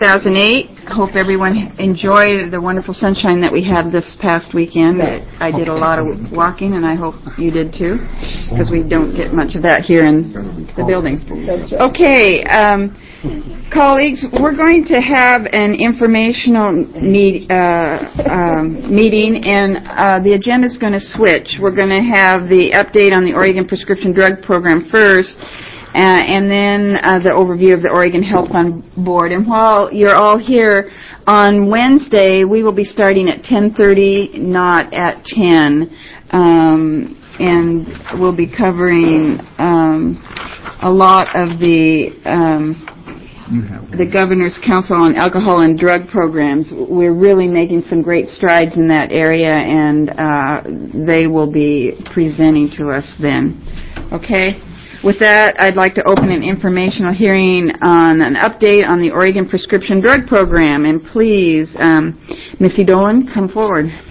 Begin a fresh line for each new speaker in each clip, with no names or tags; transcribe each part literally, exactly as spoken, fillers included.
two thousand eight. Hope everyone enjoyed the wonderful sunshine that we had this past weekend. I did a lot of walking, and I hope you did too, because we don't get much of that here in the buildings. Okay, um, colleagues, we're going to have an informational meet, uh, um, meeting, and uh, the agenda is going to switch. We're going to have the update on the Oregon Prescription Drug Program first, Uh, and then uh, the overview of the Oregon Health Fund Board. And while you're all here, on Wednesday we will be starting at ten thirty, not at ten. Um, and we'll be covering um, a lot of the um, the Governor's Council on Alcohol and Drug Programs. We're really making some great strides in that area, and uh, they will be presenting to us then. Okay? With that, I'd like to open an informational hearing on an update on the Oregon Prescription Drug Program. And please, um, Missy Dolan, come forward.
I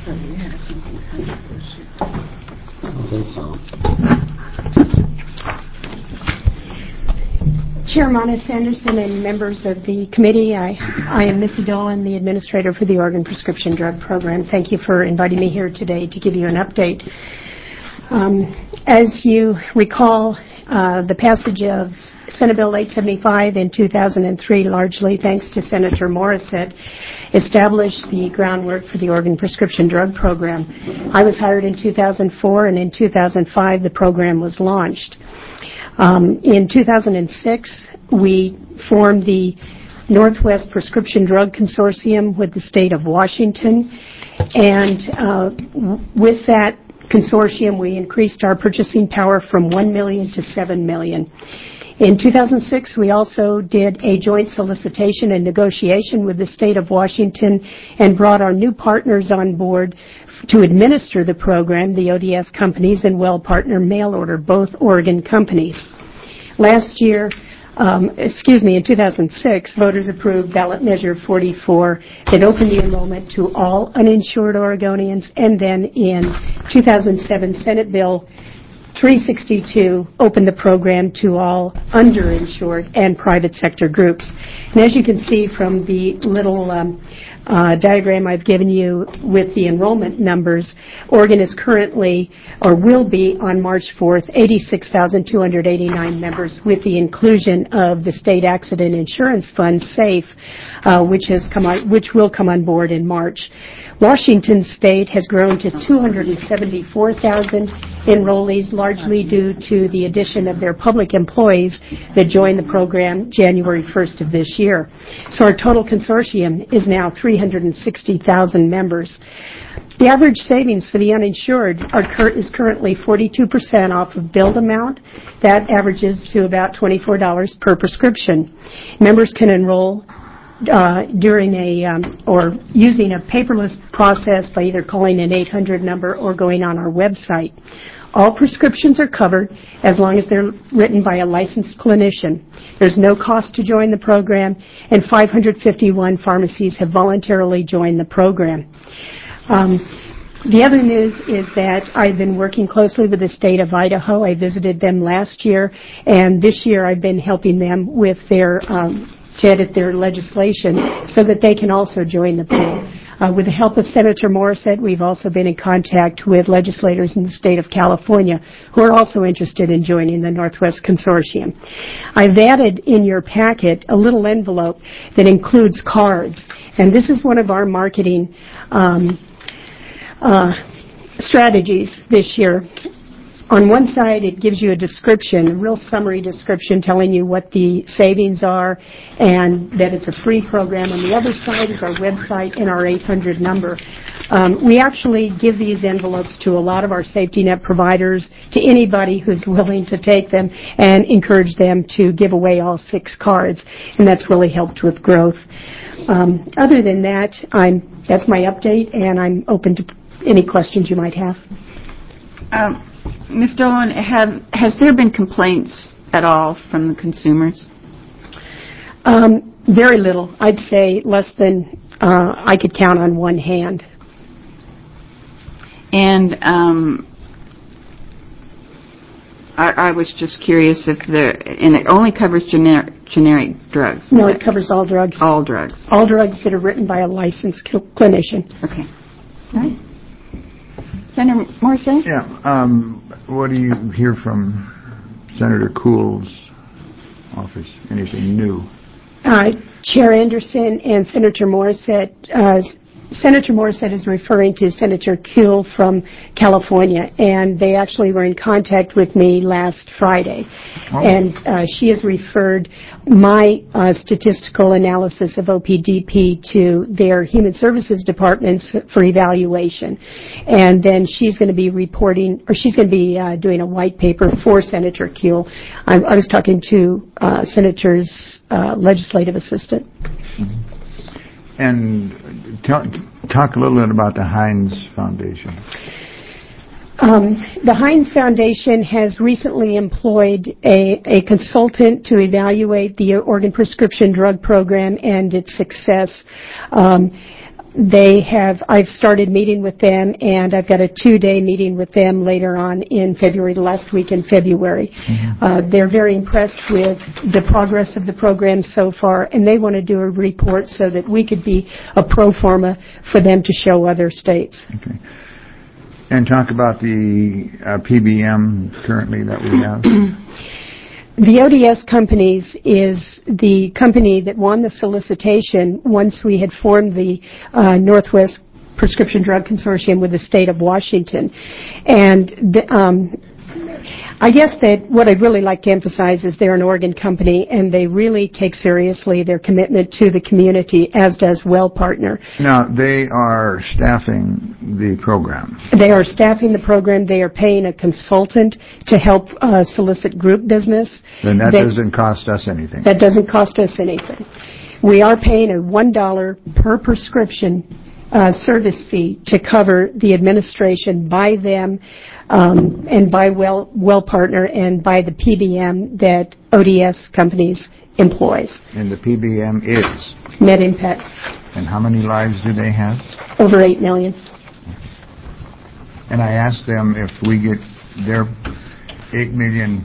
think so.
Chair Monis Anderson and members of the committee, I, I am Missy Dolan, the administrator for the Oregon Prescription Drug Program. Thank you for inviting me here today to give you an update. Um, as you recall, uh, the passage of Senate Bill eight seventy-five in two thousand three, largely thanks to Senator Morissette, established the groundwork for the Oregon Prescription Drug Program. I was hired in two thousand four, and in two thousand five the program was launched. Um, in two thousand six, we formed the Northwest Prescription Drug Consortium with the state of Washington, and uh, with that consortium, we increased our purchasing power from one million dollars to seven million dollars. In two thousand six, we also did a joint solicitation and negotiation with the state of Washington and brought our new partners on board to administer the program, the O D S companies and Well Partner Mail Order, both Oregon companies. Last year, Um, excuse me, in two thousand six, voters approved ballot measure forty-four that opened the enrollment to all uninsured Oregonians, and then in two thousand seven, Senate Bill three sixty-two opened the program to all underinsured and private sector groups. And as you can see from the little um, uh, diagram I've given you with the enrollment numbers, Oregon is currently, or will be on March fourth, eighty-six thousand two hundred eighty-nine members, with the inclusion of the State Accident Insurance Fund, SAFE, uh, which has come on, which will come on board in March. Washington State has grown to two hundred seventy-four thousand enrollees, largely due to the addition of their public employees that joined the program January first of this year. So our total consortium is now three hundred sixty thousand members. The average savings for the uninsured are cur- is currently forty-two percent off of billed amount. That averages to about twenty-four dollars per prescription. Members can enroll Uh, during a um, or using a paperless process by either calling an eight hundred number or going on our website. All prescriptions are covered as long as they're written by a licensed clinician. There's no cost to join the program, and five hundred fifty-one pharmacies have voluntarily joined the program. Um, The other news is that I've been working closely with the state of Idaho. I visited them last year, and this year I've been helping them with their um, to edit their legislation so that they can also join the pool. Uh, with the help of Senator Morissette, we've also been in contact with legislators in the state of California who are also interested in joining the Northwest Consortium. I've added in your packet a little envelope that includes cards, and this is one of our marketing um, uh, strategies this year. On one side, it gives you a description, a real summary description telling you what the savings are and that it's a free program. On the other side is our website and our eight hundred number. Um, we actually give these envelopes to a lot of our safety net providers, to anybody who's willing to take them, and encourage them to give away all six cards, and that's really helped with growth. Um, other than that, I'm, that's my update, and I'm open to any questions you might have.
Um. Miz Dolan, have, has there been complaints at all from the consumers?
Um, very little. I'd say less than uh, I could count on one hand.
And um, I, I was just curious if the, and it only covers generic, generic drugs.
No, it covers all drugs.
All drugs.
All drugs that are written by a licensed cl- clinician.
Okay. All right. Senator Morrissey?
Yeah. Um, what do you hear from Senator Kuhl's office? Anything new?
Uh, Chair Anderson and Senator Morissette, uh, Senator Morissette is referring to Senator Kuhl from California, and they actually were in contact with me last Friday.
Oh.
And uh, she has referred my uh, statistical analysis of O P D P to their Human Services departments for evaluation. And then she's going to be reporting, or she's going to be uh, doing a white paper for Senator Kuhl. I, I was talking to uh, Senator's uh, legislative assistant.
Mm-hmm. And talk, talk a little bit about the Heinz Foundation.
Um, the Heinz Foundation has recently employed a, a consultant to evaluate the organ prescription drug program and its success. Um, they have, I've started meeting with them, and I've got a two-day meeting with them later on in February, the last week in February. Mm-hmm. Uh, they're very impressed with the progress of the program so far, and they want to do a report so that we could be a pro forma for them to show other states.
Okay. And talk about the uh, P B M currently that we have.
The O D S Companies is the company that won the solicitation once we had formed the uh, Northwest Prescription Drug Consortium with the state of Washington. And the, um, I guess that what I'd really like to emphasize is they're an Oregon company, and they really take seriously their commitment to the community, as does Well Partner.
Now, they are staffing the program.
They are staffing the program. They are paying a consultant to help uh, solicit group business.
And that
they,
doesn't cost us anything.
That doesn't cost us anything. We are paying a one dollar per prescription uh, service fee to cover the administration by them um, and by Well, Well Partner and by the P B M that O D S Companies employs.
And the P B M is?
MedImpact.
And how many lives do they have?
Over eight million.
And I asked them if we get their eight million.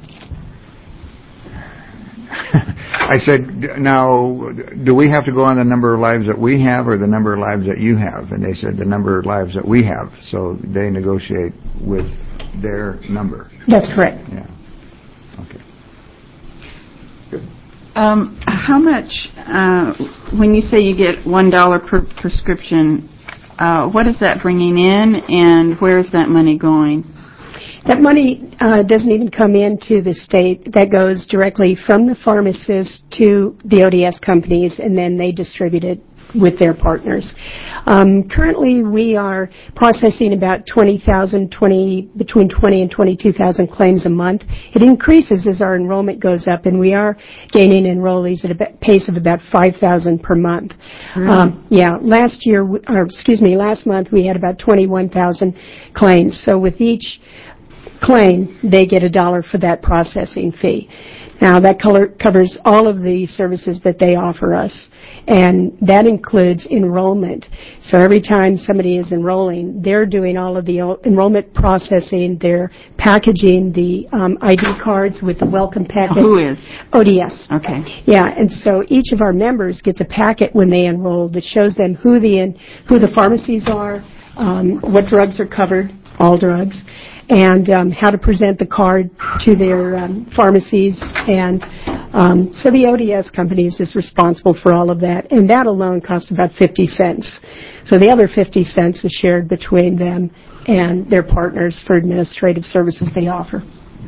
I said, now, do we have to go on the number of lives that we have or the number of lives that you have? And they said the number of lives that we have. So they negotiate with their number.
That's correct.
Yeah. Okay. Good.
Um, how much, uh, when you say you get one dollar per prescription, uh, what is that bringing in, and where is that money going?
That money uh, doesn't even come into the state. That goes directly from the pharmacists to the O D S companies, and then they distribute it with their partners. Um, currently, we are processing about twenty thousand, twenty, between twenty and twenty-two thousand claims a month. It increases as our enrollment goes up, and we are gaining enrollees at a pace of about five thousand per month.
Really?
Um, yeah, last year, or excuse me, last month we had about twenty-one thousand claims. So with each claim, they get a dollar for that processing fee. Now, that color covers all of the services that they offer us, and that includes enrollment. So every time somebody is enrolling, they're doing all of the enrollment processing. They're packaging the um, I D cards with the welcome packet.
Who is?
O D S.
Okay.
Yeah, and so each of our members gets a packet when they enroll that shows them who the in, who the pharmacies are, um, what drugs are covered, all drugs, and um, how to present the card to their um, pharmacies. And um, so the O D S Companies is responsible for all of that, and that alone costs about fifty cents. So the other fifty cents is shared between them and their partners for administrative services they offer.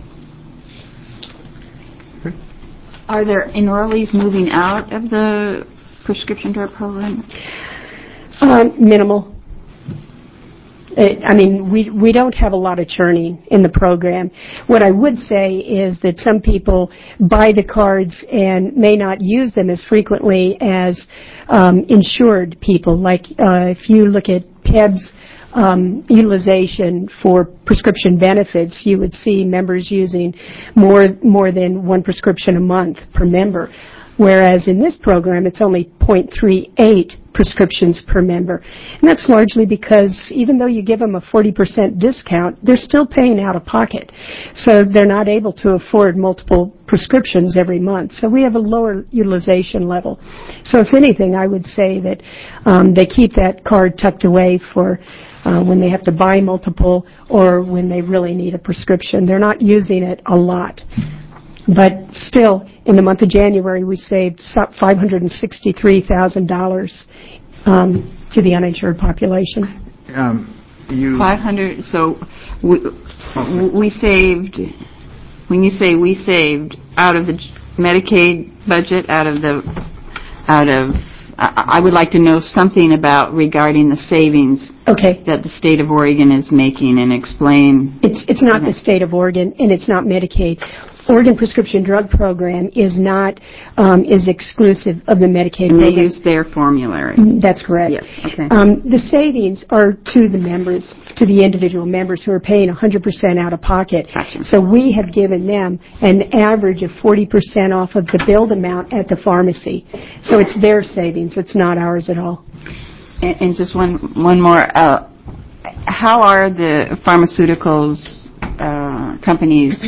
Are there enrollees moving out of the prescription drug program?
Um, minimal. It, I mean, we we don't have a lot of churning in the program. What I would say is that some people buy the cards and may not use them as frequently as um, insured people. Like uh, if you look at P E B's um, utilization for prescription benefits, you would see members using more more than one prescription a month per member. whereas in this program it's only zero point three eight prescriptions per member. And that's largely because even though you give them a forty percent discount, they're still paying out of pocket. So they're not able to afford multiple prescriptions every month. So we have a lower utilization level. So if anything, I would say that um, they keep that card tucked away for uh, when they have to buy multiple or when they really need a prescription. They're not using it a lot. But still, in the month of January, we saved five hundred sixty-three thousand dollars um, to the uninsured population.
Um, you
five hundred, so we, we saved, when you say we saved, out of the Medicaid budget, out of the, out of, I, I would like to know something about regarding the savings
Okay.
that the state of Oregon is making and explain.
It's, it's not the state of Oregon, and it's not Medicaid. Oregon Prescription Drug Program is not, um, is exclusive of the Medicaid
And
program.
they use their formulary.
That's correct.
Yes, okay.
Um, the savings are to the members, to the individual members who are paying one hundred percent out of pocket.
Gotcha.
So we have given them an average of forty percent off of the billed amount at the pharmacy. So it's their savings. It's not ours at all.
And, and just one, one more. Uh, how are the pharmaceuticals uh, companies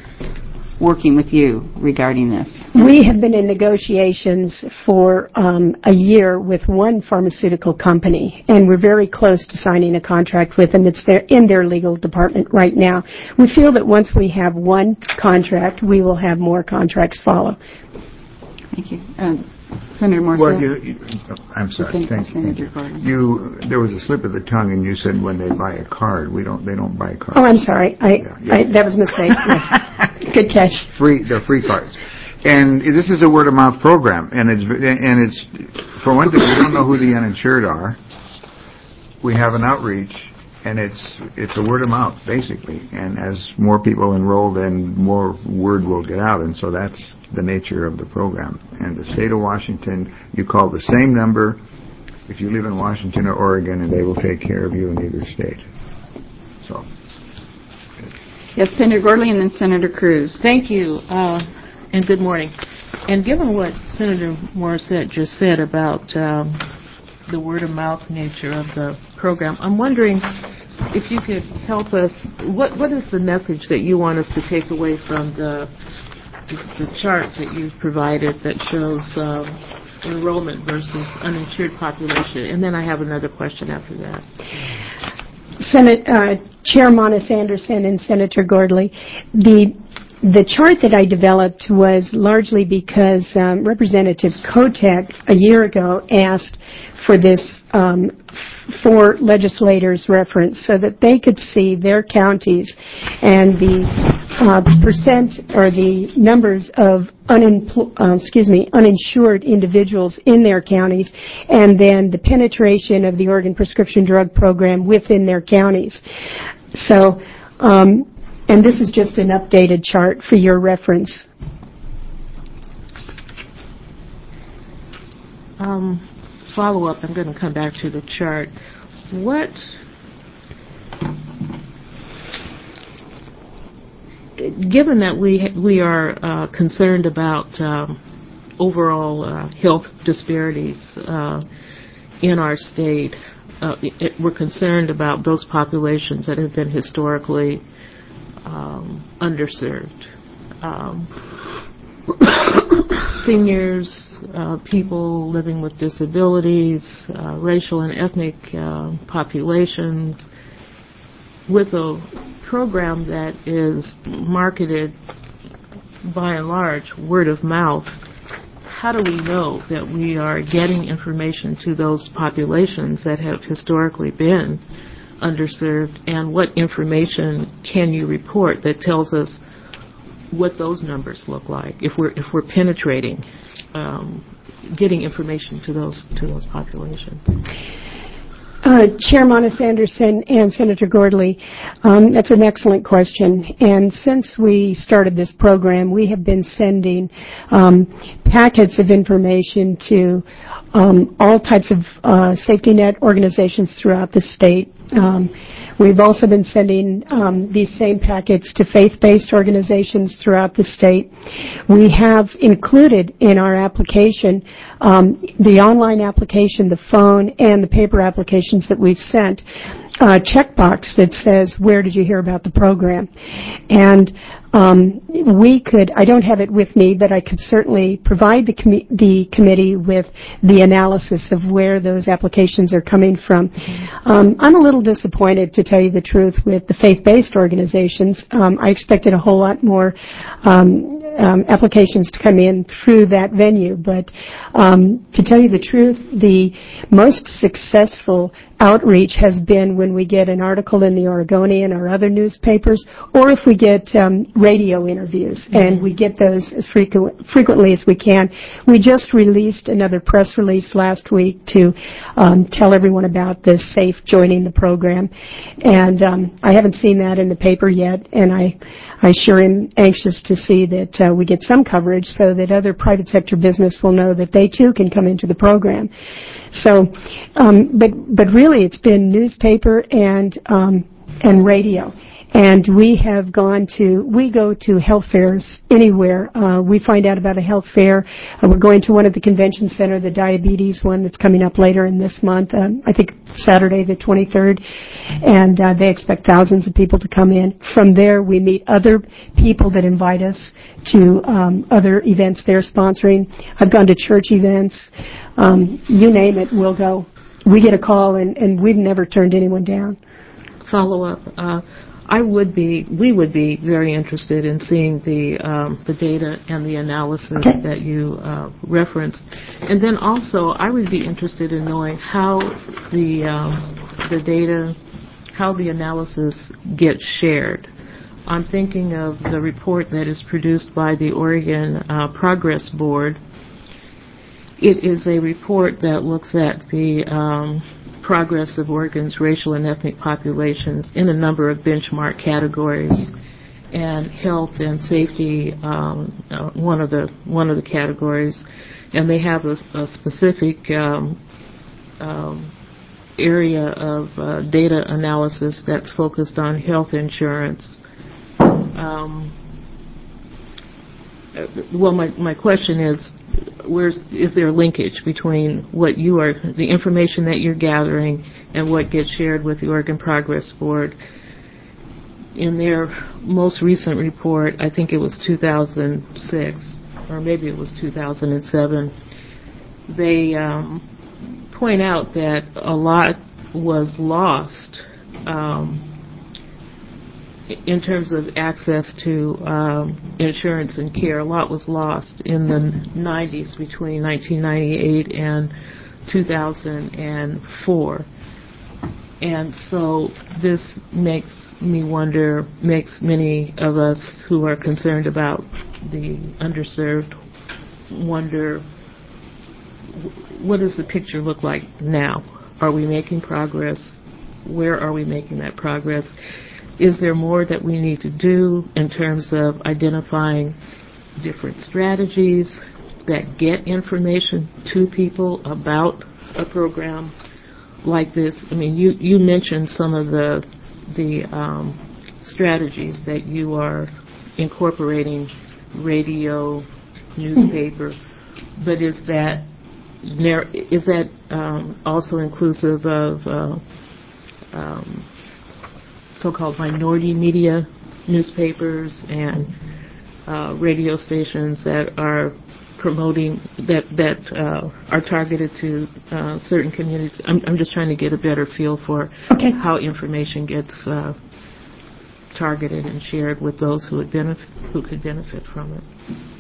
working with you regarding this?
We have been in negotiations for um, a year with one pharmaceutical company, and we're very close to signing a contract with them. It's there in their legal department right now. We feel that once we have one contract, we will have more contracts follow.
Thank you. Um, Senator Morse.
Well, you, you, I'm sorry.
Thank-
Thank,
Senator
thank you.
Gordon.
You, there was a slip of the tongue, and you said when they buy a card, we don't. They don't buy cards.
Oh, I'm sorry. I,
Yeah, yeah.
I that was a mistake. Yeah. Good catch.
Free, they're free cards, and this is a word of mouth program, and it's and it's for one thing, we don't know who the uninsured are. We have an outreach, and it's it's a word of mouth basically, and as more people enroll, then more word will get out, and so that's the nature of the program. And the state of Washington, you call the same number if you live in Washington or Oregon, and they will take care of you in either state. So.
Yes, Senator Gordley and then Senator Cruz.
Thank you, uh, and good morning. And given what Senator Morissette just said about um, the word-of-mouth nature of the program, I'm wondering if you could help us, what, what is the message that you want us to take away from the, the, the chart that you've provided that shows um, enrollment versus uninsured population? And then I have another question after that.
Senate uh, Chair Monis Anderson and Senator Gordley, the the chart that I developed was largely because um, Representative Kotek a year ago asked for this um, for legislators' reference so that they could see their counties and the uh, percent or the numbers of unimpl- uh, excuse me uninsured individuals in their counties, and then the penetration of the Oregon Prescription Drug Program within their counties. So, um, and this is just an updated chart for your reference.
Um, follow-up, I'm going to come back to the chart. What, given that we we are uh, concerned about um, overall uh, health disparities uh, in our state, uh, it, we're concerned about those populations that have been historically um, underserved. Um, seniors, uh, people living with disabilities, uh, racial and ethnic uh, populations, with a program that is marketed by and large word of mouth. How do we know that we are getting information to those populations that have historically been underserved, and what information can you report that tells us what those numbers look like if we're if we're penetrating, um, getting information to those to those populations?
Uh, Chair Monis Anderson and Senator Gordley, um, that's an excellent question. And since we started this program, we have been sending um, packets of information to um, all types of uh, safety net organizations throughout the state. Um, we've also been sending um, these same packets to faith-based organizations throughout the state. We have included in our application um, the online application, the phone, and the paper applications that we've sent, a checkbox that says, where did you hear about the program? And um, we could, I don't have it with me, but I could certainly provide the, com- the committee with the analysis of where those applications are coming from. Um, I'm a little disappointed, to tell you the truth, with the faith-based organizations. Um, I expected a whole lot more um, um, applications to come in through that venue, but um, to tell you the truth, the most successful outreach has been when we get an article in the Oregonian or other newspapers, or if we get um, radio interviews, mm-hmm. and we get those as frequent, frequently as we can. We just released another press release last week to um, tell everyone about the SAFE joining the program, and um, I haven't seen that in the paper yet, and I, I sure am anxious to see that uh, we get some coverage so that other private sector business will know that they too can come into the program. So, um, but but really, it's been newspaper and um, and radio, and we have gone to we go to health fairs anywhere. Uh, we find out about a health fair. Uh, we're going to one at the convention center, the diabetes one that's coming up later in this month. Um, I think Saturday the twenty-third, and uh, they expect thousands of people to come in. From there, we meet other people that invite us to um, other events they're sponsoring. I've gone to church events. Um, you name it, we'll go. We get a call, and, and we've never turned anyone down.
Follow up. Uh, I would be, we would be very interested in seeing the um, the data and the analysis okay. that you uh, referenced, and then also I would be interested in knowing how the um, the data, how the analysis gets shared. I'm thinking of the report that is produced by the Oregon uh, Progress Board. It is a report that looks at the um, progress of Oregon's racial and ethnic populations in a number of benchmark categories, and health and safety um, uh, one of the one of the categories, and they have a, a specific um, um, area of uh, data analysis that's focused on health insurance. Um, well, my my question is, where's is there a linkage between what you are, the information that you're gathering, and what gets shared with the Oregon Progress Board? In their most recent report, I think it was two thousand six, or maybe it was two thousand seven, they um, point out that a lot was lost um, in terms of access to um, insurance and care. A lot was lost in the nineties, between nineteen ninety-eight and two thousand four. And so this makes me wonder, makes many of us who are concerned about the underserved wonder, what does the picture look like now? Are we making progress? Where are we making that progress? Is there more that we need to do in terms of identifying different strategies that get information to people about a program like this? I mean, you, you mentioned some of the the um, strategies that you are incorporating, radio, newspaper, but is that is that um, also inclusive of uh, um, so-called minority media newspapers and uh, radio stations that are promoting, that that uh, are targeted to uh, certain communities? I'm, I'm just trying to get a better feel for okay. how information gets uh, targeted and shared with those who would benefit, who could benefit from it.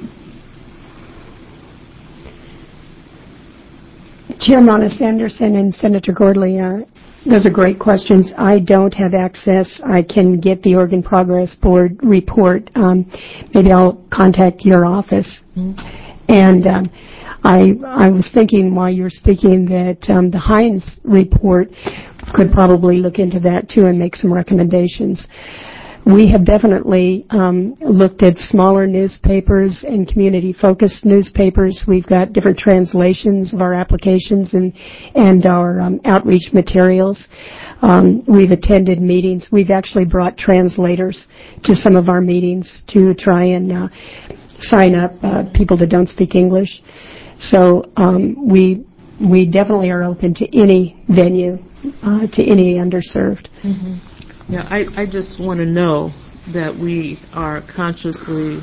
Chair Monis Anderson and Senator Gordley, uh, those are great questions. I don't have access. I can get the Oregon Progress Board report. Um, maybe I'll contact your office. Mm-hmm. And um, I, I was thinking while you were speaking that um, the Hines report could probably look into that too and make some recommendations. we have definitely um, looked at smaller newspapers and community-focused newspapers. We've got different translations of our applications and, and our um, outreach materials. Um, we've attended meetings. We've actually brought translators to some of our meetings to try and uh, sign up uh, people that don't speak English. So um, we we definitely are open to any venue, uh, to any underserved.
Mm-hmm. Yeah, I, I just want to know that we are consciously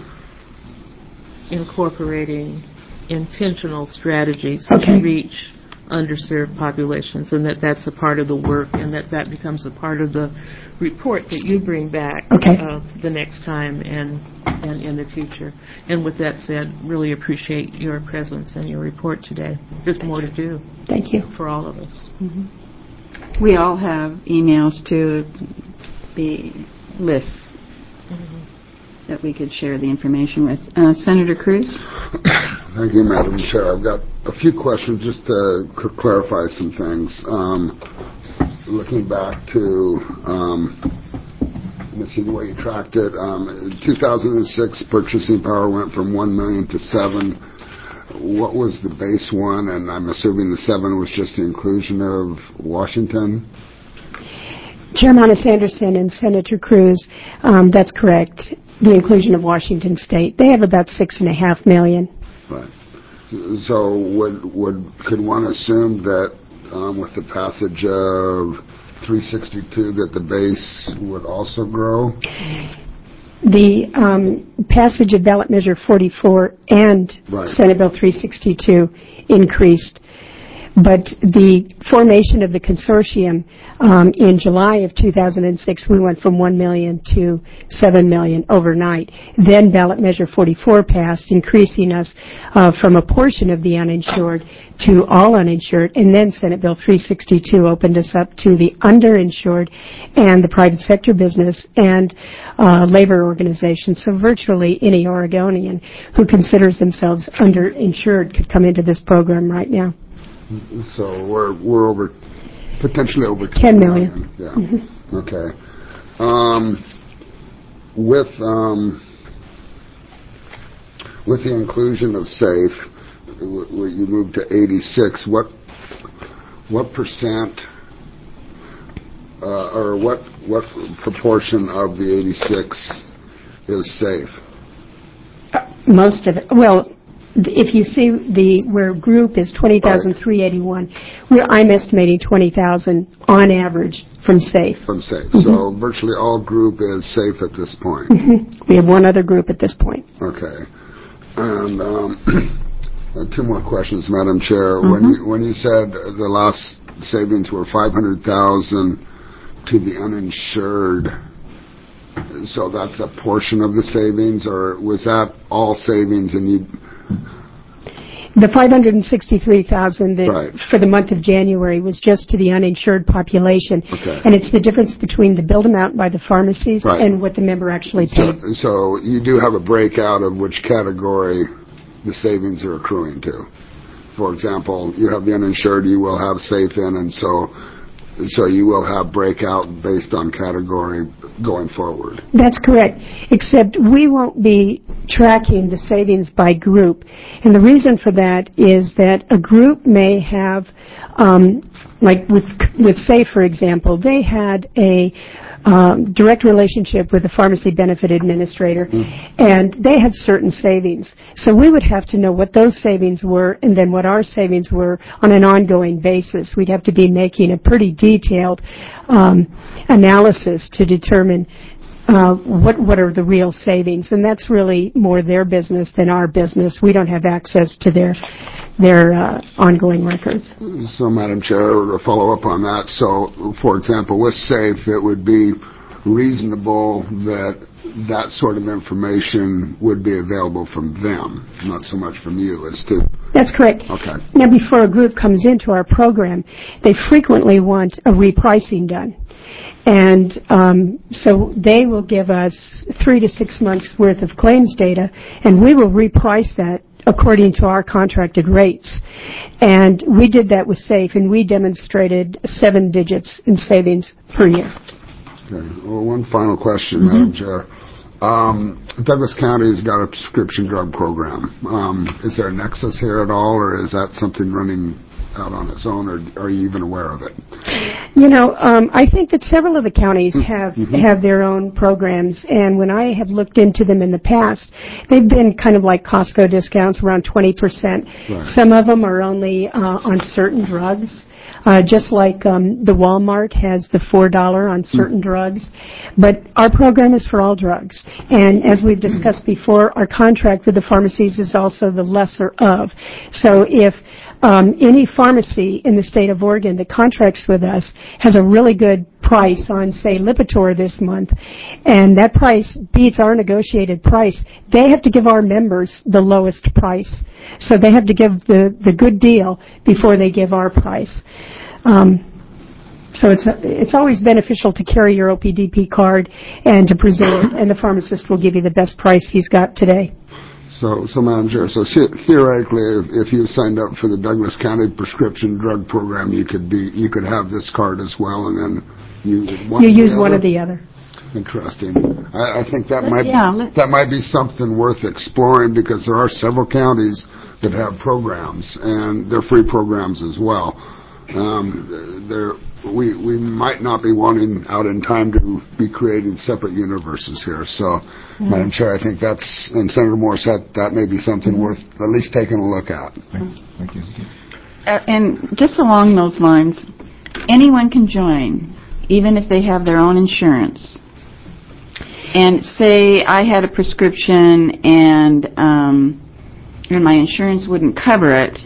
incorporating intentional strategies
Okay.
to reach underserved populations, and that that's a part of the work, and that that becomes a part of the report that you bring back
Okay.
uh, the next time and and in the future. And with that said, really appreciate your presence and your report today. There's more to do
Thank you.
for all of us.
We all have emails to be lists that we could share the information with. Uh, Senator Cruz?
Thank you, Madam Chair. I've got a few questions just to c- clarify some things. Um, looking back to, um, let's see the way you tracked it. Um, in two thousand six, purchasing power went from one million to seven. What was the base one? And I'm assuming the seven was just the inclusion of Washington.
Chairman Sanderson and Senator Cruz, um, that's correct. The inclusion of Washington State. They have about six and a half million.
Right. So would would could one assume that um, with the passage of three sixty-two that the base would also grow?
The um, passage of ballot measure forty-four and
Right.
Senate Bill three sixty-two increased. But the formation of the consortium um, in July of two thousand six, we went from one million to seven million overnight. Then ballot measure forty-four passed, increasing us uh, from a portion of the uninsured to all uninsured. And then Senate Bill three sixty-two opened us up to the underinsured and the private sector business and uh, labor organizations. So virtually any Oregonian who considers themselves underinsured could come into this program right now.
So we're we're over potentially over
ten million.
Yeah. Mm-hmm. Okay. Um, with um, with the inclusion of SAFE, w- w- you moved to eighty-six. What what percent uh, or what what proportion of the eighty-six is SAFE?
Most of it. Well, if you see the where group is twenty thousand three hundred eighty-one, we're, I'm estimating twenty thousand on average from SAFE.
From SAFE. Mm-hmm. So virtually all group is SAFE at this point.
Mm-hmm. We have one other group at this point.
Okay. And um, two more questions, Madam Chair.
Mm-hmm.
When you when you said the last savings were five hundred thousand to the uninsured, so that's a portion of the savings, or was that all savings and you?
The five hundred sixty-three thousand that
Right.
for the month of January was just to the uninsured population.
Okay.
And it's the difference between the billed amount by the pharmacies
Right.
and what the member actually
So,
paid.
so you do have a breakout of which category the savings are accruing to. For example, you have the uninsured, you will have SAFE in, and so so you will have breakout based on category going forward.
That's correct, except we won't be tracking the savings by group. And the reason for that is that a group may have, um, like with, with SAFE, for example, they had a um, direct relationship with the pharmacy benefit administrator, mm. and they had certain savings. So we would have to know what those savings were and then what our savings were on an ongoing basis. We'd have to be making a pretty detailed um, analysis to determine uh, what what are the real savings, and that's really more their business than our business. We don't have access to their their uh, ongoing records.
So, Madam Chair, to follow up on that, so, for example, with SAFE, it would be reasonable that that sort of information would be available from them, not so much from you as to...
That's correct.
Okay.
Now, before a group comes into our program, they frequently want a repricing done. And um, so they will give us three to six months' worth of claims data, and we will reprice that according to our contracted rates. And we did that with SAFE, and we demonstrated seven digits in savings per year.
Okay. Well, one final question, Madam Chair. Um, Douglas County has got a prescription drug program. Um, is there a nexus here at all, or is that something running out on its own, or are you even aware of it?
You know, um, I think that several of the counties have mm-hmm. have their own programs, and when I have looked into them in the past, they've been kind of like Costco discounts, around twenty percent. Right. Some of them are only uh, on certain drugs. Uh, just like um, the Walmart has the four dollars on certain mm-hmm. drugs. But our program is for all drugs. And as we've discussed before, our contract with the pharmacies is also the lesser of. So if um, any pharmacy in the state of Oregon that contracts with us has a really good price on, say, Lipitor this month, and that price beats our negotiated price, they have to give our members the lowest price. So they have to give the, the good deal before they give our price. Um, so it's it's always beneficial to carry your O P D P card and to present it, and the pharmacist will give you the best price he's got today.
So, so Madam Chair, so theoretically, if, if you signed up for the Douglas County prescription drug program, you could be you could have this card as well, and then you one
you use one or the other.
Interesting. I, I think that might
yeah,
that might be something worth exploring, because there are several counties that have programs, and they're free programs as well. Um, there, we we might not be wanting out in time to be creating separate universes here. So, mm-hmm. Madam Chair, I think that's, and Senator Morris, that that may be something mm-hmm. worth at least taking a look at.
Thank, thank you.
Uh, and just along those lines, anyone can join, even if they have their own insurance. And say I had a prescription and um, and my insurance wouldn't cover it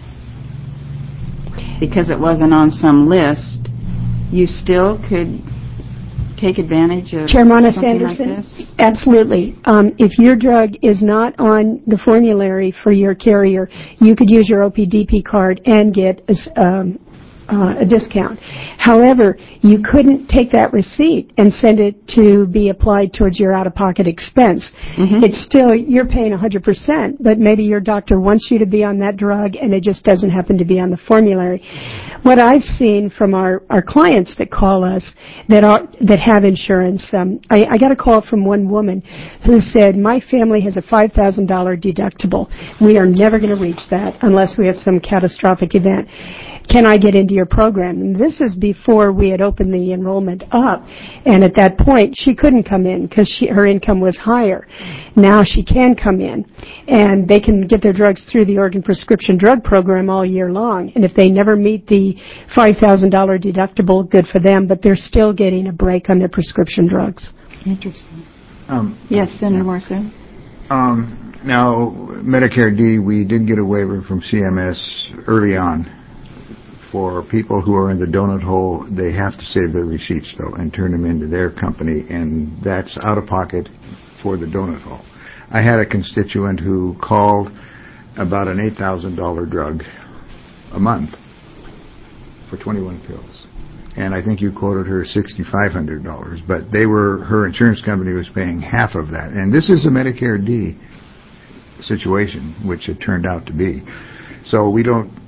because it wasn't on some list, you still could take advantage of
Chairman
something
Anderson,
like this?
Absolutely. Um, if your drug is not on the formulary for your carrier, you could use your O P D P card and get a, um, uh, a discount. However, you couldn't take that receipt and send it to be applied towards your out-of-pocket expense. Mm-hmm. It's still, you're paying one hundred percent, but maybe your doctor wants you to be on that drug and it just doesn't happen to be on the formulary. What I've seen from our, our clients that call us that are that have insurance, um, I, I got a call from one woman who said, my family has a five thousand dollars deductible. We are never going to reach that unless we have some catastrophic event. Can I get into your program? And this is before we had opened the enrollment up. And at that point, she couldn't come in because she, her income was higher. Now she can come in. And they can get their drugs through the Oregon Prescription Drug Program all year long. And if they never meet the five thousand dollars deductible, good for them. But they're still getting a break on their prescription drugs.
Interesting.
Um,
yes, Senator Morrison.
Um, now, Medicare D, we did get a waiver from C M S early on. For people who are in the donut hole, they have to save their receipts, though, and turn them into their company, and that's out of pocket for the donut hole. I had a constituent who called about an eight thousand dollars drug a month for twenty-one pills. And I think you quoted her six thousand five hundred dollars, but they were, her insurance company was paying half of that. And this is a Medicare D situation, which it turned out to be. So we don't,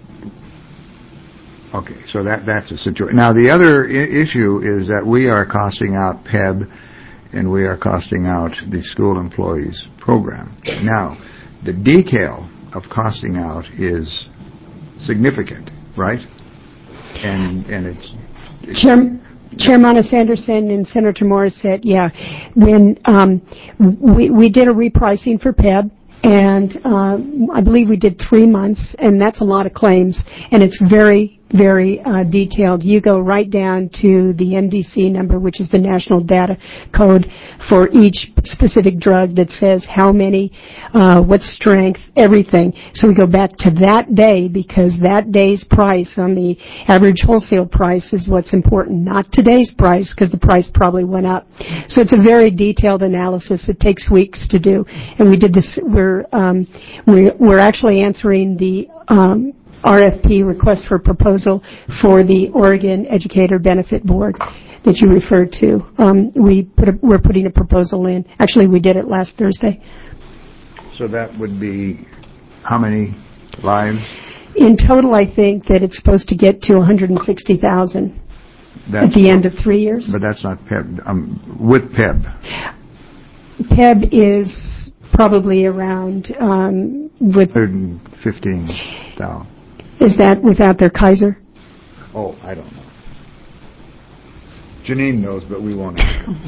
Okay, so that that's a situation. Now, the other I- issue is that we are costing out P E B and we are costing out the school employees program. Now, the detail of costing out is significant, right? And and it's... it's
Chair, Chairman Sanderson and Senator Morris said, yeah, when um, we, we did a repricing for P E B, and uh, I believe we did three months, and that's a lot of claims, and it's very, very uh, detailed. You go right down to the N D C number, which is the national data code for each specific drug that says how many, uh, what strength, everything. So we go back to that day because that day's price on the average wholesale price is what's important, not today's price because the price probably went up. So it's a very detailed analysis. It takes weeks to do, and we did this. We're um, we're, we're actually answering the um, R F P, request for proposal, for the Oregon Educator Benefit Board that you referred to. Um, we put a, we're putting a proposal in. Actually, we did it last Thursday.
So that would be how many lives?
In total, I think that it's supposed to get to one hundred sixty thousand. At
That's,
the end of three years?
but that's not P E B. Um, with P E B.
P E B is probably around, um, with,
one hundred fifteen thousand.
is that without their Kaiser?
Oh, I don't know. Janine knows, but we won't ask her.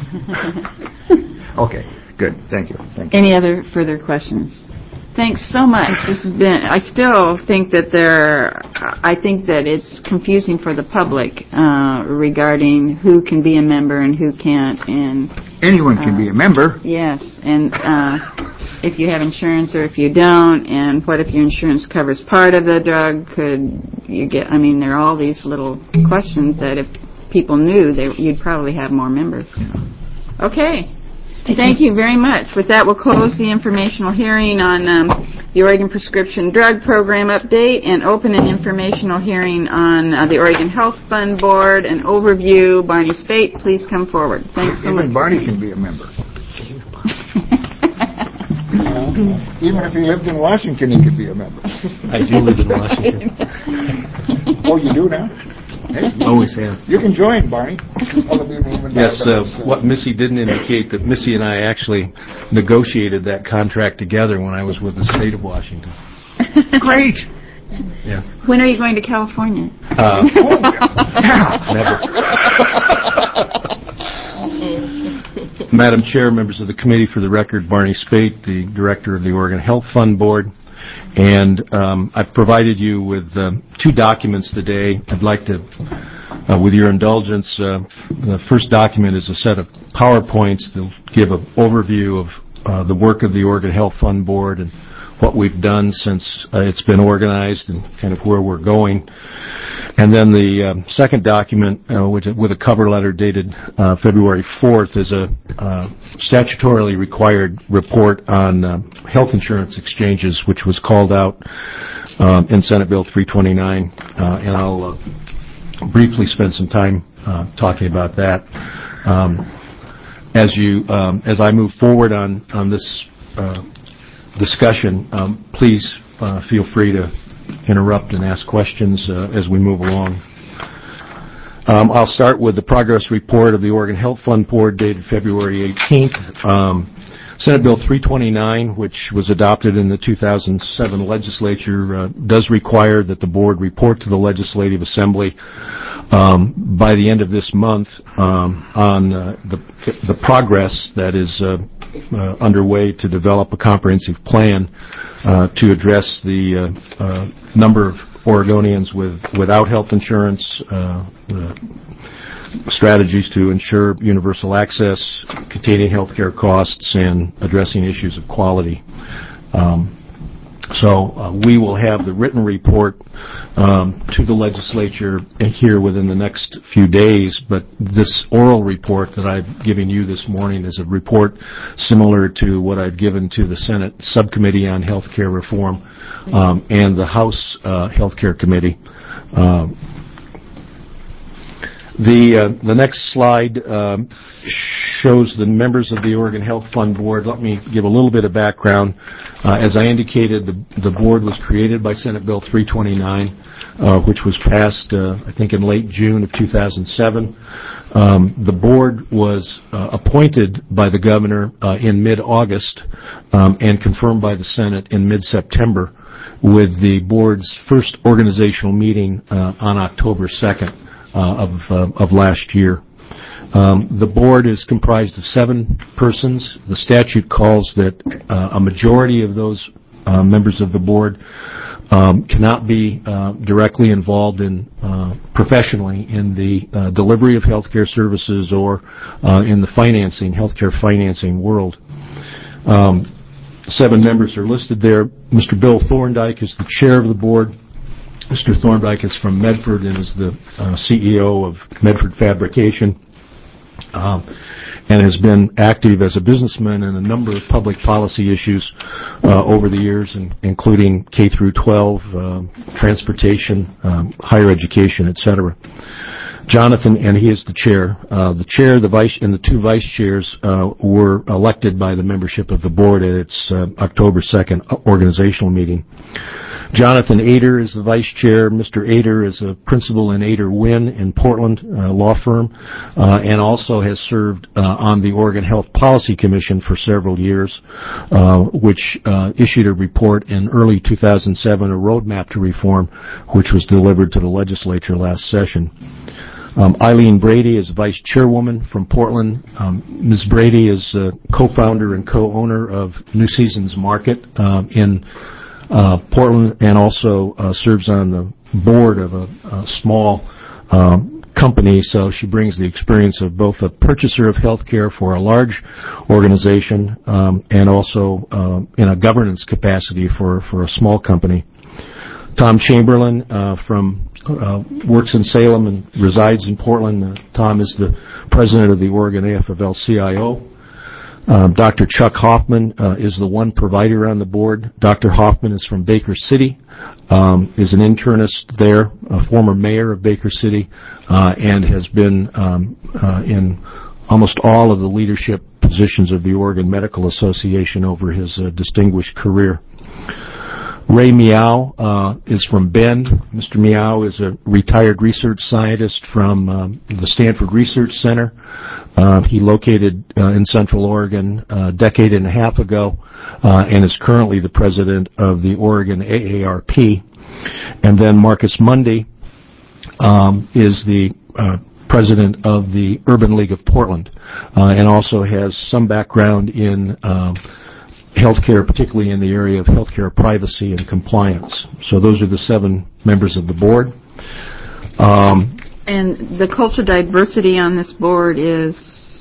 Okay, good. Thank you. Thank you.
Any other further questions? Thanks so much. This has been, I still think that there, I think that it's confusing for the public uh, regarding who can be a member and who can't, and
Anyone can be a member.
yes, and uh, if you have insurance or if you don't, and what if your insurance covers part of the drug, could you get, I mean, there are all these little questions that if people knew, they, you'd probably have more members. Okay. Thank you very much. With that, we'll close the informational hearing on um, the Oregon Prescription Drug Program update and open an informational hearing on uh, the Oregon Health Fund Board. An overview. Barney Spate, please come forward. Thanks so much.
Even Barney can be a member. Even if he lived in Washington, he could be a member.
I do live in Washington.
Oh, you do now? Hey,
Always have.
you can join, Barney.
Yes, uh, what Missy didn't indicate, that Missy and I actually negotiated that contract together when I was with the state of Washington.
Great.
Yeah.
When are you going to California?
Uh, never. Madam Chair, members of the committee, for the record, Barney Spate, the Director of the Oregon Health Fund Board. And um, I've provided you with uh, two documents today. I'd like to, uh, with your indulgence, uh, the first document is a set of PowerPoints that will give an overview of uh, the work of the Oregon Health Fund Board and what we've done since uh, it's been organized and kind of where we're going. And then the um, second document, uh, which, with a cover letter dated uh, February fourth, is a uh, statutorily required report on uh, health insurance exchanges, which was called out um, in Senate Bill three twenty-nine. Uh, and I'll uh, briefly spend some time uh, talking about that. Um, as you, um, as I move forward on on this uh, discussion, um, please uh, feel free to interrupt and ask questions uh, as we move along. Um, I'll start with the progress report of the Oregon Health Fund Board dated February eighteenth. Um, Senate Bill three twenty-nine, which was adopted in the two thousand seven legislature, uh, does require that the board report to the Legislative Assembly um, by the end of this month um, on uh, the, the progress that is uh, uh, underway to develop a comprehensive plan uh, to address the uh, uh, number of Oregonians with without health insurance, uh, uh, strategies to ensure universal access, containing health care costs, and addressing issues of quality. Um, so uh, we will have the written report um, to the legislature here within the next few days, but this oral report that I've given you this morning is a report similar to what I've given to the Senate Subcommittee on Health Care Reform um, and the House uh, Health Care Committee. Um, The uh, the next slide um, shows the members of the Oregon Health Fund Board. Let me give a little bit of background. Uh, as I indicated, the, the board was created by Senate Bill three twenty-nine, uh, which was passed, uh, I think, in late June of two thousand seven. Um, the board was uh, appointed by the governor uh, in mid-August um, and confirmed by the Senate in mid-September, with the board's first organizational meeting uh, on October second. Uh, of, uh, of last year. Um, the board is comprised of seven persons. The statute calls that uh, a majority of those uh, members of the board um, cannot be uh, directly involved in uh, professionally in the uh, delivery of healthcare services or uh, in the financing, healthcare financing world. Um, seven members are listed there. Mister Bill Thorndike is the chair of the board. Mister Thorndike is from Medford and is the uh, C E O of Medford Fabrication um, and has been active as a businessman in a number of public policy issues uh, over the years, in, including K through twelve, uh, transportation, um, higher education, et cetera. Jonathan, and he is the chair. Uh, the chair, the vice, and the two vice chairs uh, were elected by the membership of the board at its uh, October second organizational meeting. Jonathan Ader is the vice chair. Mister Ader is a principal in Ader Wynn in Portland, uh, law firm, uh, and also has served uh, on the Oregon Health Policy Commission for several years, uh, which uh, issued a report in early two thousand seven, a roadmap to reform, which was delivered to the legislature last session. Um, Eileen Brady is vice chairwoman from Portland. Um, Miz Brady is uh, co-founder and co-owner of New Seasons Market um, in uh, Portland, and also uh, serves on the board of a, a small um, company. So she brings the experience of both a purchaser of health care for a large organization um, and also uh, in a governance capacity for, for a small company. Tom Chamberlain uh, from uh, works in Salem and resides in Portland. Uh, Tom is the president of the Oregon A F F L C I O. Uh, Doctor Chuck Hoffman uh, is the one provider on the board. Doctor Hoffman is from Baker City, um, is an internist there, a former mayor of Baker City, uh, and has been um, uh, in almost all of the leadership positions of the Oregon Medical Association over his uh, distinguished career. Ray Meow uh, is from Bend. Mister Meow is a retired research scientist from um, the Stanford Research Center. Uh, he located uh, in Central Oregon a decade and a half ago uh, and is currently the president of the Oregon A A R P. And then Marcus Mundy um, is the uh, president of the Urban League of Portland uh, and also has some background in um, healthcare, particularly in the area of healthcare privacy and compliance. So those are the seven members of the board. Um,
and the culture diversity on this board is,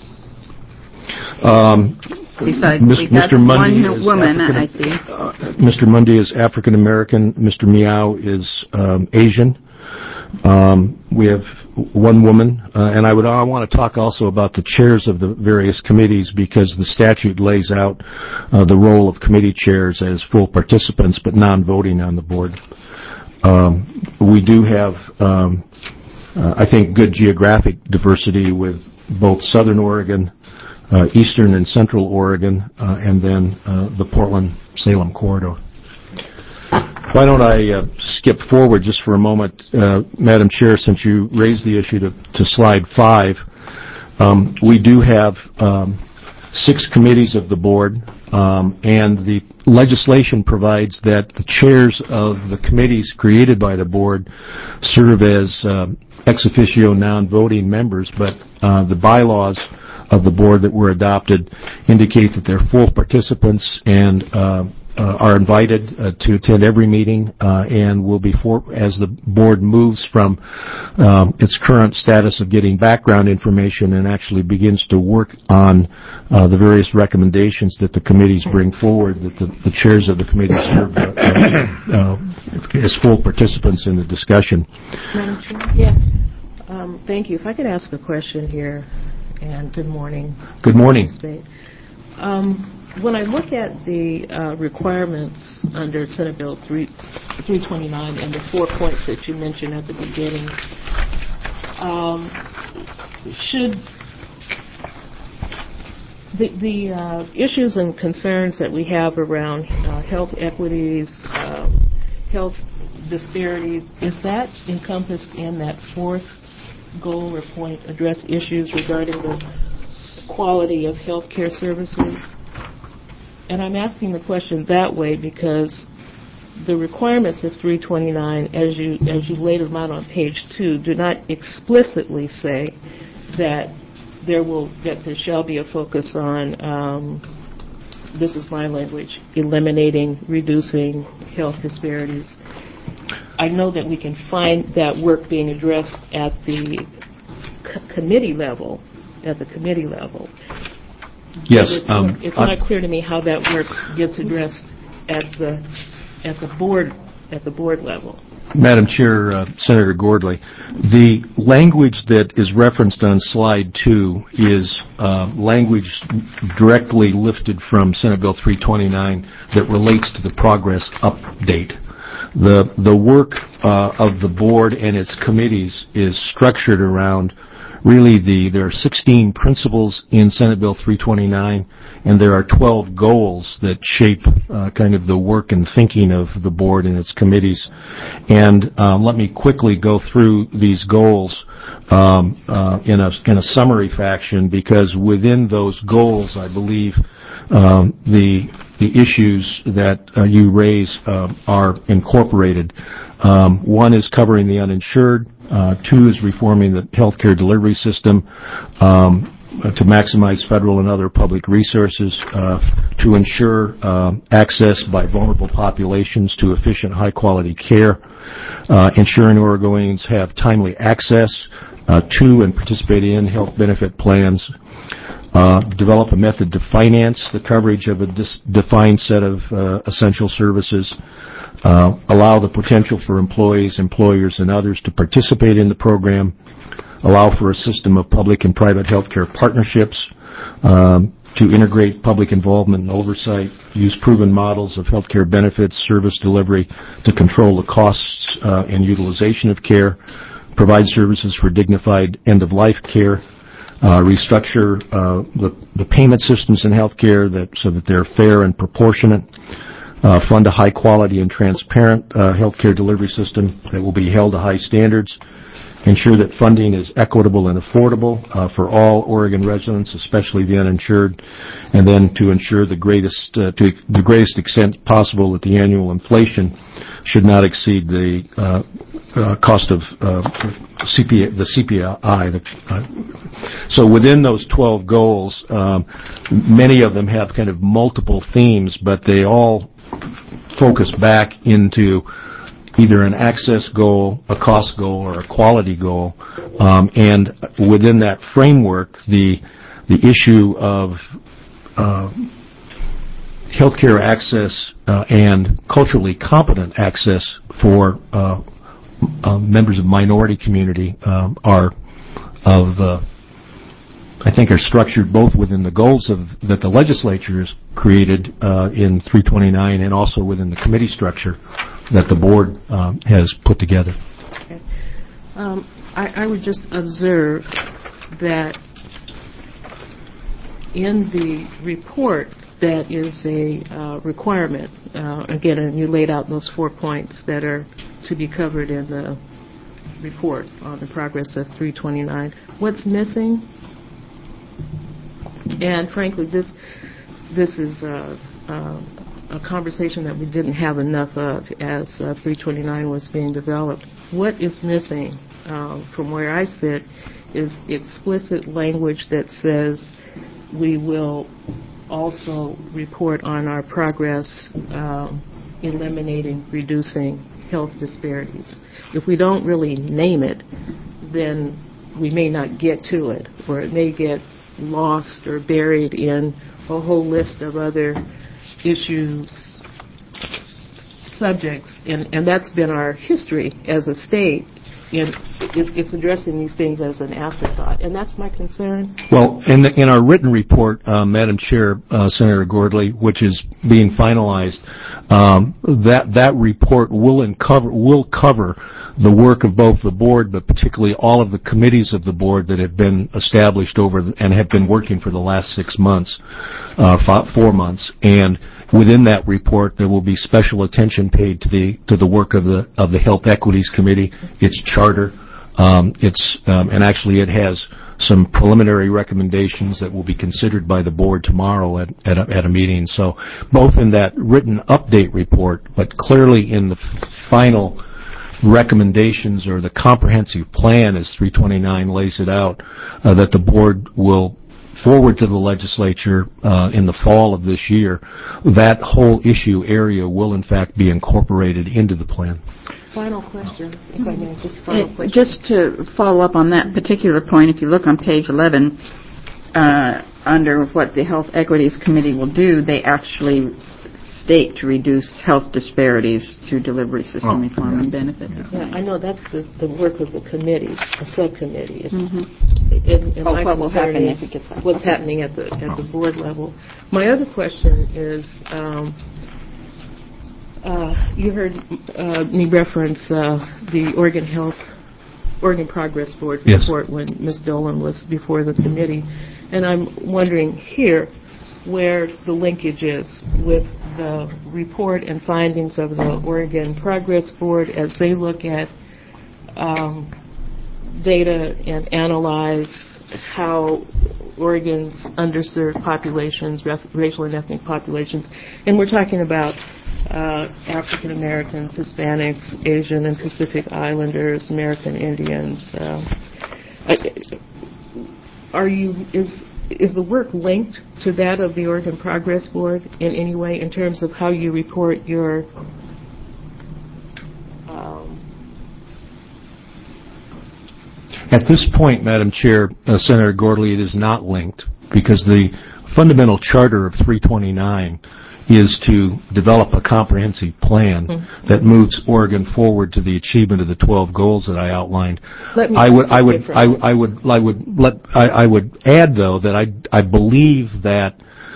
um,
besides
Miz,
we got
Mister Mundy
one
is
woman,
African,
I see.
Uh, Mister Mundy is African American. Mister Meow is um, Asian. Um, we have one woman, uh, and I would I want to talk also about the chairs of the various committees, because the statute lays out uh, the role of committee chairs as full participants but non-voting on the board. Um, we do have, um, uh, I think, good geographic diversity with both Southern Oregon, uh, Eastern and Central Oregon, uh, and then uh, the Portland-Salem corridor. Why don't I uh, skip forward just for a moment, uh, Madam Chair, since you raised the issue to, to slide five. Um, we do have um, six committees of the board, um, and the legislation provides that the chairs of the committees created by the board serve as um, ex officio non-voting members, but uh, the bylaws of the board that were adopted indicate that they're full participants and uh, Uh, are invited uh, to attend every meeting uh, and will be, for, as the board moves from um, its current status of getting background information and actually begins to work on uh, the various recommendations that the committees bring forward, that the, the chairs of the committees serve uh, uh, as full participants in the discussion.
Madam Chair? Yes. Um, thank you. If I could ask a question here, and good morning.
Good morning.
Um, When I look at the uh, requirements under Senate Bill three twenty-nine and the four points that you mentioned at the beginning, um, should the, the uh, issues and concerns that we have around uh, health equities, uh, health disparities, is that encompassed in that fourth goal or point, address issues regarding the quality of health care services? And I'm asking the question that way because the requirements of three twenty-nine, as you as you laid them out on page two, do not explicitly say that there will that there shall be a focus on, um, this is my language, eliminating, reducing health disparities. I know that we can find that work being addressed at the c- committee level, at the committee level.
Yes,
It's,
um,
it's not clear to me how that work gets addressed at the at the board at the board level.
Madam Chair, uh, Senator Gordley, the language that is referenced on slide two is uh, language directly lifted from Senate Bill three twenty-nine that relates to the progress update. The the work uh, of the board and its committees is structured around really the there are sixteen principles in Senate Bill three twenty-nine, and there are twelve goals that shape uh, kind of the work and thinking of the board and its committees. And um, let me quickly go through these goals um, uh, in a in a summary fashion, because within those goals, I believe um, the the issues that uh, you raise uh, are incorporated. Um, one is covering the uninsured. Uh, two is reforming the healthcare delivery system um, uh, to maximize federal and other public resources, uh, to ensure uh, access by vulnerable populations to efficient, high-quality care, uh, ensuring Oregonians have timely access uh, to and participate in health benefit plans, uh, develop a method to finance the coverage of a dis- defined set of uh, essential services, Uh, allow the potential for employees, employers, and others to participate in the program, allow for a system of public and private healthcare partnerships, um, to integrate public involvement and oversight, use proven models of healthcare benefits, service delivery to control the costs uh, and utilization of care, provide services for dignified end-of-life care, uh, restructure uh, the, the payment systems in healthcare that, so that they're fair and proportionate, Uh, fund a high-quality and transparent uh, healthcare delivery system that will be held to high standards, ensure that funding is equitable and affordable uh, for all Oregon residents, especially the uninsured, and then to ensure the greatest, uh, to the greatest extent possible that the annual inflation should not exceed the uh, uh, cost of uh, C P I, the C P I. The, uh, so within those twelve goals, um, many of them have kind of multiple themes, but they all focus back into either an access goal, a cost goal, or a quality goal. Um, and within that framework, the the issue of uh, healthcare access uh, and culturally competent access for uh, uh, members of minority community um, are of uh, I think are structured both within the goals of that the legislature has created uh, in three twenty-nine and also within the committee structure that the board um, has put together.
Okay. Um, I, I would just observe that in the report that is a uh, requirement, uh, again, and you laid out those four points that are to be covered in the report on the progress of three twenty-nine. What's missing? And frankly, this this is uh, uh, a conversation that we didn't have enough of as uh, three twenty-nine was being developed. What is missing uh, from where I sit is explicit language that says we will also report on our progress uh, eliminating, reducing health disparities. If we don't really name it, then we may not get to it, or it may get lost or buried in a whole list of other issues, subjects, and, and that's been our history as a state. And it, it's addressing these things as an afterthought, and that's my concern.
Well, in, the, in our written report, uh, Madam Chair, uh, Senator Gordley, which is being finalized, um, that that report will cover will cover the work of both the board, but particularly all of the committees of the board that have been established over the, and have been working for the last six months, uh, five, four months, and within that report, there will be special attention paid to the to the work of the of the Health Equities Committee, its charter, um, its um, and actually it has some preliminary recommendations that will be considered by the board tomorrow at at a, at a meeting. So both in that written update report, but clearly in the final recommendations or the comprehensive plan, as three twenty-nine lays it out, uh, that the board will forward to the legislature uh, in the fall of this year, that whole issue area will in fact be incorporated into the plan.
Final question, if I may, just final
Uh,
question.
Just to follow up on that particular point, if you look on page eleven, uh, under what the Health Equities Committee will do, they actually state to reduce health disparities through delivery system
Oh,
reform
yeah.
and benefit
Yeah,
design.
I know that's the, the work of the committee, a subcommittee. It's,
Mhm.
and, and
Oh,
my
what will
concern
happen
is
if it gets out.
what's happening at the at the board level. My other question is, um, uh, you heard uh, me reference uh, the Oregon Health Oregon Progress Board
Yes.
report when Miz Dolan was before the committee. And I'm wondering here where the linkage is with the report and findings of the Oregon Progress Board as they look at um, data and analyze how Oregon's underserved populations, racial and ethnic populations, and we're talking about uh, African Americans, Hispanics, Asian and Pacific Islanders, American Indians. Uh, are you is is the work linked to that of the Oregon Progress Board in any way in terms of how you report your um,
At this point, Madam Chair, uh, Senator Gordley, it is not linked because the fundamental charter of three twenty-nine is to develop a comprehensive plan mm-hmm. that moves Oregon forward to the achievement of the twelve goals that I outlined.
Let me
I would, I would, I, I would, I would let, I, I would add though that I, I believe that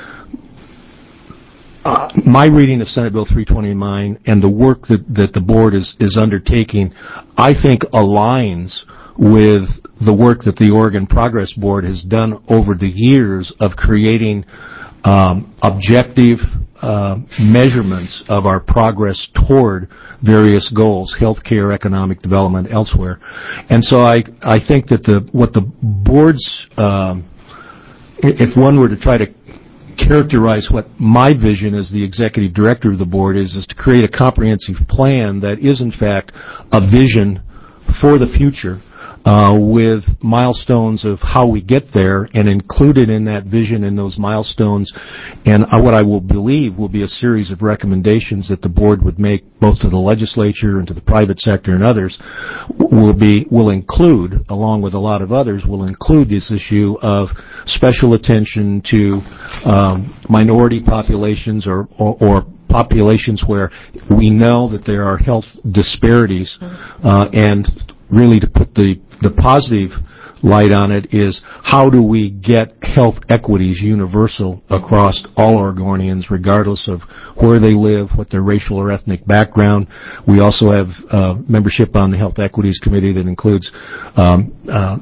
uh, my reading of Senate Bill three twenty-nine and the work that, that the board is, is undertaking, I think aligns with the work that the Oregon Progress Board has done over the years of creating um, objective uh, measurements of our progress toward various goals, healthcare, economic development, elsewhere. And so I, I think that the what the board's, um, if one were to try to characterize what my vision as the executive director of the board is, is to create a comprehensive plan that is in fact a vision for the future uh, with milestones of how we get there, and included in that vision and those milestones and uh, what I will believe will be a series of recommendations that the board would make both to the legislature and to the private sector and others will be will include, along with a lot of others, will include this issue of special attention to um, minority populations or, or, or populations where we know that there are health disparities, uh, and really to put the, the positive light on it is how do we get health equities universal across all Oregonians regardless of where they live, what their racial or ethnic background. We also have uh, membership on the Health Equities Committee that includes um, uh,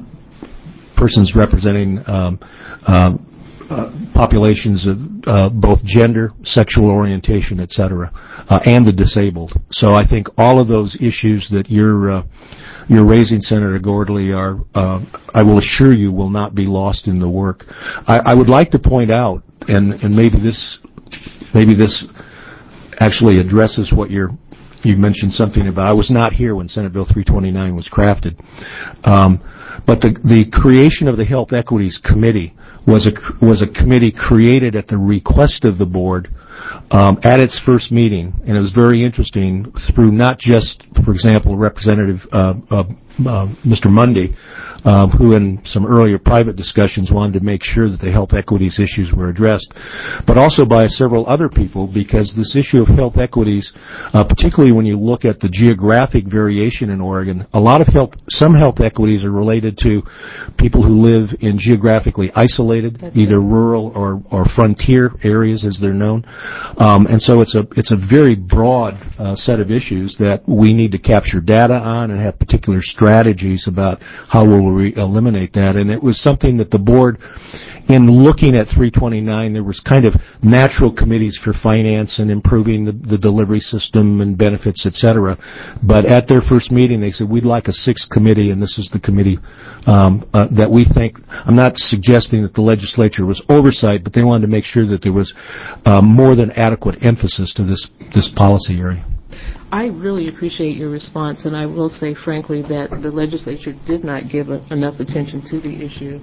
persons representing um, uh, Uh, populations of uh, both gender, sexual orientation, et cetera, uh, and the disabled. So I think all of those issues that you're uh, you're raising, Senator Gordley, are uh, I will assure you will not be lost in the work. I, I would like to point out, and, and maybe this maybe this actually addresses what you're you mentioned something about. I was not here when Senate Bill three twenty-nine was crafted, um, but the the creation of the Health Equities Committee was a was a committee created at the request of the board um, at its first meeting, and it was very interesting through not just, for example, Representative uh, uh, uh, Mister Mundy, uh, who in some earlier private discussions wanted to make sure that the health equities issues were addressed, but also by several other people, because this issue of health equities, uh, particularly when you look at the geographic variation in Oregon, a lot of health, some health equities are related to people who live in geographically isolated, That's either right. rural or, or frontier areas as they're known. Um, and so it's a it's a very broad uh, set of issues that we need to capture data on and have particular strategies about how we'll re- eliminate that. And it was something that the board, in looking at three twenty-nine, there was kind of natural committees for finance and improving the, the delivery system and benefits, et cetera. But at their first meeting, they said, we'd like a sixth committee, and this is the committee um, uh, that we think, I'm not suggesting that the legislature was oversight, but they wanted to make sure that there was uh, more than adequate emphasis to this, this policy area.
I really appreciate your response, and I will say, frankly, that the legislature did not give a, enough attention to the issue,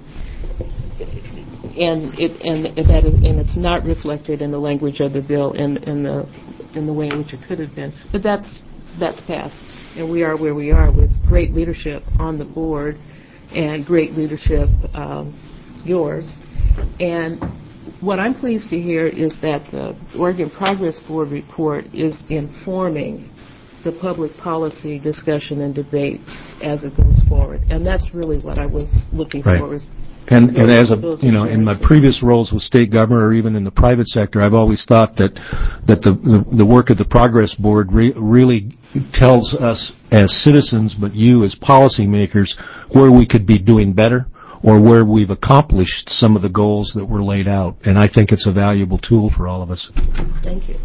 and it and that is, and it's not reflected in the language of the bill and in the in the way in which it could have been. But that's that's passed, and we are where we are with great leadership on the board and great leadership um, yours. And what I'm pleased to hear is that the Oregon Progress Board report is informing the public policy discussion and debate as it goes forward. And that's really what I was looking
right.
for, is
And, and as a, you know, in my previous roles with state government or even in the private sector, I've always thought that, that the, the, the work of the Progress Board re- really tells us as citizens, but you as policymakers, where we could be doing better or where we've accomplished some of the goals that were laid out. And I think it's a valuable tool for all of us.
Thank you.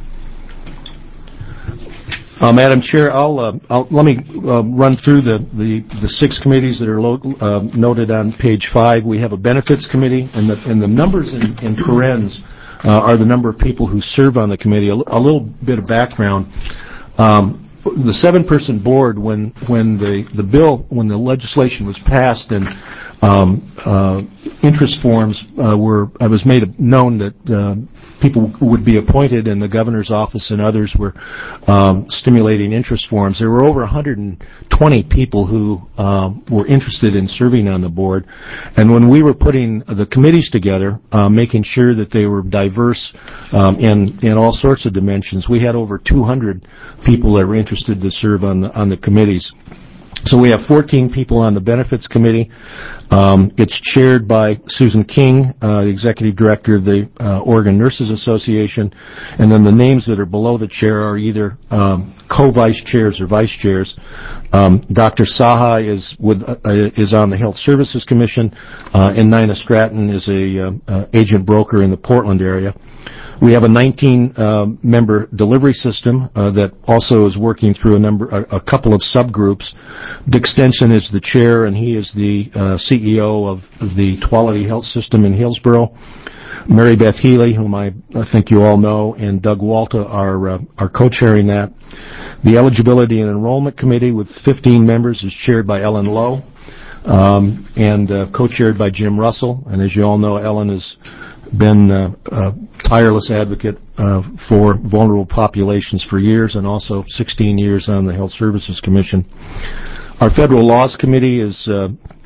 Uh, Madam Chair, I'll, uh, I'll let me uh, run through the, the, the six committees that are lo- uh, noted on page five. We have a benefits committee, and the, and the numbers in, in parens uh, are the number of people who serve on the committee. A, l- a little bit of background. Um, the seven-person board, when when the, the bill, when the legislation was passed and um, uh, interest forms uh, were, I was made known that uh, people would be appointed, and the governor's office and others were um, stimulating interest forms. There were over one hundred twenty people who um, were interested in serving on the board. And when we were putting the committees together, uh, making sure that they were diverse um, in, in all sorts of dimensions, we had over two hundred people that were interested to serve on the, on the committees. So we have fourteen people on the Benefits Committee. Um, it's chaired by Susan King, uh, the Executive Director of the uh, Oregon Nurses Association. And then the names that are below the chair are either um, co-vice chairs or vice chairs. Um, Doctor Saha is with uh, is on the Health Services Commission, uh, and Nina Stratton is a uh, uh, agent broker in the Portland area. We have a nineteen-member uh, delivery system uh, that also is working through a number, a, a couple of subgroups. Dick Stenson is the chair, and he is the uh, C E O of the Quality Health System in Hillsborough. Mary Beth Healy, whom I, I think you all know, and Doug Walta are uh, are co-chairing that. The Eligibility and Enrollment Committee with fifteen members is chaired by Ellen Lowe um, and uh, co-chaired by Jim Russell. And as you all know, Ellen has been uh, a tireless advocate uh, for vulnerable populations for years, and also sixteen years on the Health Services Commission. Our Federal Laws Committee is uh,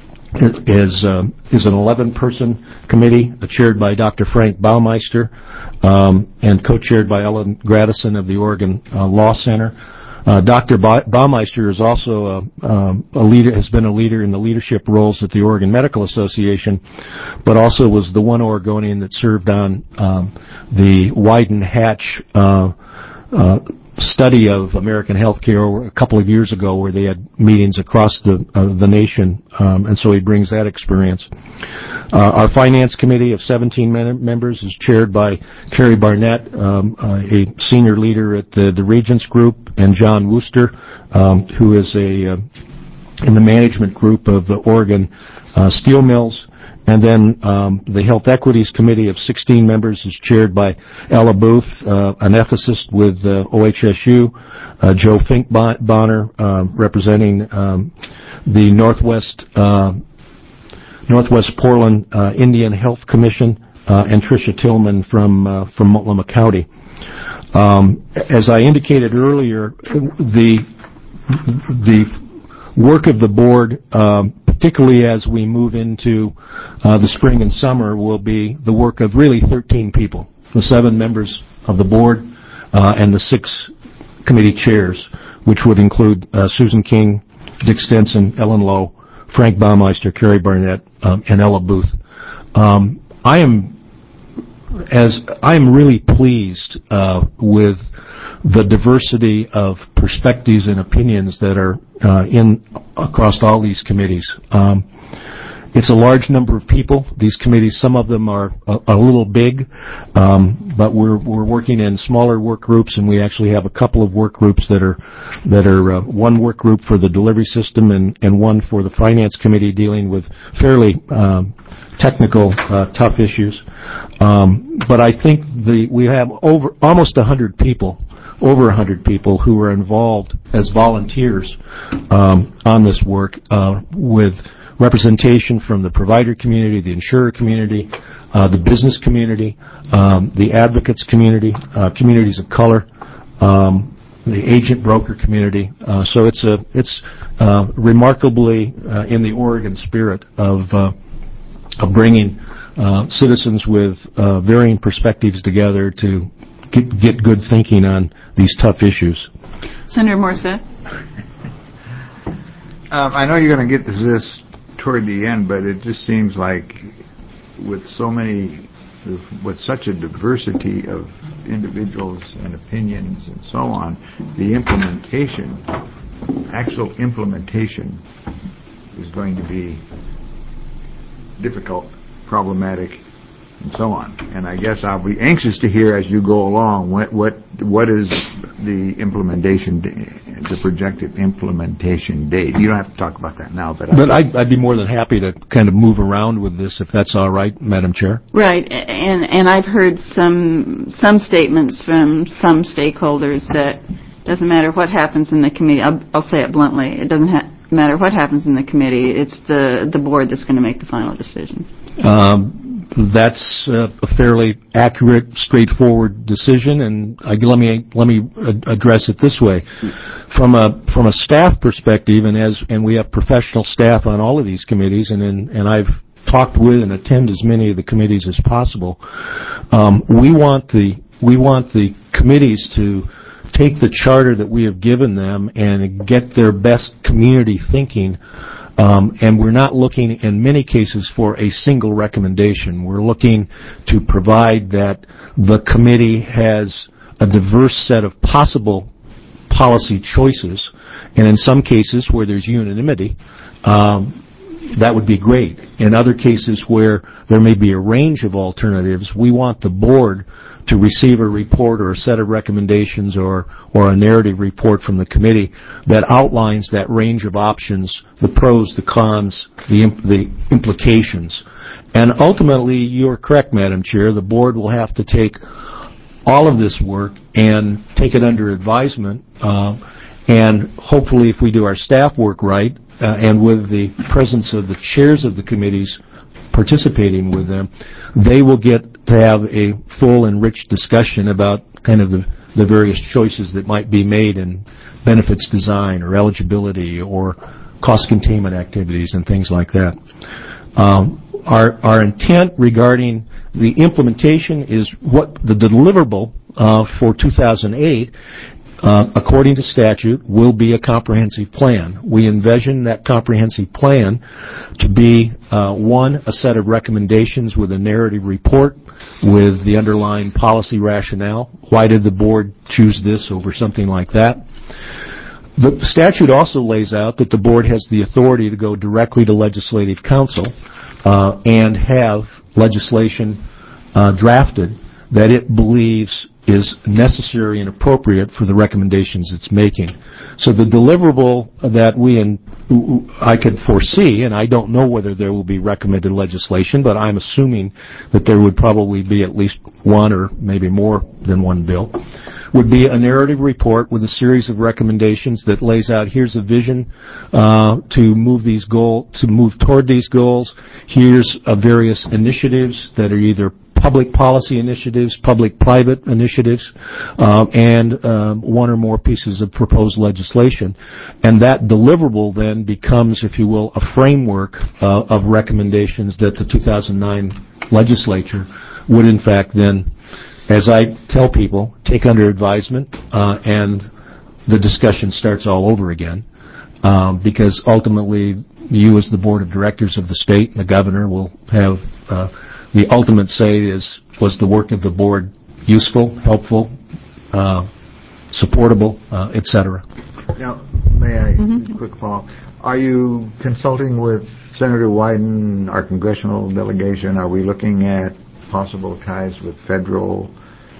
is uh, is an eleven-person committee uh, chaired by Doctor Frank Baumeister um, and co-chaired by Ellen Gradison of the Oregon uh, Law Center. Uh, Doctor Ba- Baumeister is also a, um, a leader, has been a leader in the leadership roles at the Oregon Medical Association, but also was the one Oregonian that served on um, the Wyden-Hatch uh, uh, study of American healthcare a couple of years ago, where they had meetings across the uh, the nation, um, and so he brings that experience. Uh, our Finance Committee of seventeen men- members is chaired by Carrie Barnett, um, uh, a senior leader at the, the Regents Group, and John Wooster, um, who is a uh, in the management group of the Oregon uh, Steel Mills. And then um, the Health Equities Committee of sixteen members is chaired by Ella Booth, uh, an ethicist with uh, O H S U, uh, Joe Finkbonner, uh, representing um, the Northwest uh, Northwest Portland uh, Indian Health Commission, uh, and Tricia Tillman from uh, from Multnomah County. Um, as I indicated earlier, the the work of the board, um, particularly as we move into uh, the spring and summer, will be the work of really thirteen people, the seven members of the board uh, and the six committee chairs, which would include uh, Susan King, Dick Stenson, Ellen Lowe, Frank Baumeister, Carrie Barnett, um, and Ella Booth. Um, I am as I am really pleased uh, with the diversity of perspectives and opinions that are uh, in across all these committees. Um, it's a large number of people. These committees, some of them are a, a little big, um, but we're we're working in smaller work groups, and we actually have a couple of work groups that are that are uh, one work group for the delivery system and, and one for the Finance Committee, dealing with fairly um, technical, uh, tough issues. Um, but I think the we have over almost one hundred people. over one hundred people who are involved as volunteers um, on this work, uh, with representation from the provider community, the insurer community, uh, the business community, um, the advocates community, uh, communities of color, um, the agent broker community. Uh, so it's a it's uh, remarkably uh, in the Oregon spirit of uh, of bringing uh, citizens with uh, varying perspectives together to Get, get good thinking on these tough issues.
Senator Morissette.
Um, I know you're going to get to this toward the end, but it just seems like with so many, with such a diversity of individuals and opinions and so on, the implementation, actual implementation is going to be difficult, problematic, and so on. And I guess I'll be anxious to hear as you go along what what what is the implementation, the projected implementation date. You don't have to talk about that now, but
but I'd, I'd be more than happy to kind of move around with this if that's all right, Madam Chair.
Right, and and I've heard some some statements from some stakeholders that doesn't matter what happens in the committee. I'll, I'll say it bluntly. It doesn't ha- matter what happens in the committee. It's the the board that's going to make the final decision.
Um, That's uh, a fairly accurate, straightforward decision, and I, let me let me ad- address it this way: from a from a staff perspective, and as and we have professional staff on all of these committees, and in, and I've talked with and attend as many of the committees as possible. Um, we want the we want the committees to take the charter that we have given them and get their best community thinking. Um, and we're not looking, in many cases, for a single recommendation. We're looking to provide that the committee has a diverse set of possible policy choices, and in some cases where there's unanimity, um, that would be great. In other cases where there may be a range of alternatives, we want the board to receive a report or a set of recommendations or, or a narrative report from the committee that outlines that range of options, the pros, the cons, the, imp- the implications. And ultimately, you're correct, Madam Chair, the board will have to take all of this work and take it under advisement, uh, and hopefully if we do our staff work right, uh, and with the presence of the chairs of the committees participating with them, they will get to have a full and rich discussion about kind of the, the various choices that might be made in benefits design or eligibility or cost containment activities and things like that. Um, our, our intent regarding the implementation is what the deliverable uh, for two thousand eight Uh, according to statute, will be a comprehensive plan. We envision that comprehensive plan to be, uh, one, a set of recommendations with a narrative report with the underlying policy rationale. Why did the board choose this over something like that? The statute also lays out that the board has the authority to go directly to legislative council uh, and have legislation uh, drafted that it believes is necessary and appropriate for the recommendations it's making. So the deliverable that we and I could foresee, and I don't know whether there will be recommended legislation, but I'm assuming that there would probably be at least one or maybe more than one bill, would be a narrative report with a series of recommendations that lays out here's a vision uh, to move these goal to move toward these goals. Here's uh, various initiatives that are either public policy initiatives, public-private initiatives, um, and um, one or more pieces of proposed legislation. And that deliverable then becomes, if you will, a framework uh, of recommendations that the two thousand nine legislature would in fact then, as I tell people, take under advisement, uh, and the discussion starts all over again. Um, because ultimately, you as the board of directors of the state and the governor will have uh, the ultimate say is, was the work of the board useful, helpful, uh, supportable, uh, et cetera.
Now, may I,
Mm-hmm.
quick follow-up. Are you consulting with Senator Wyden, our congressional delegation? Are we looking at possible ties with federal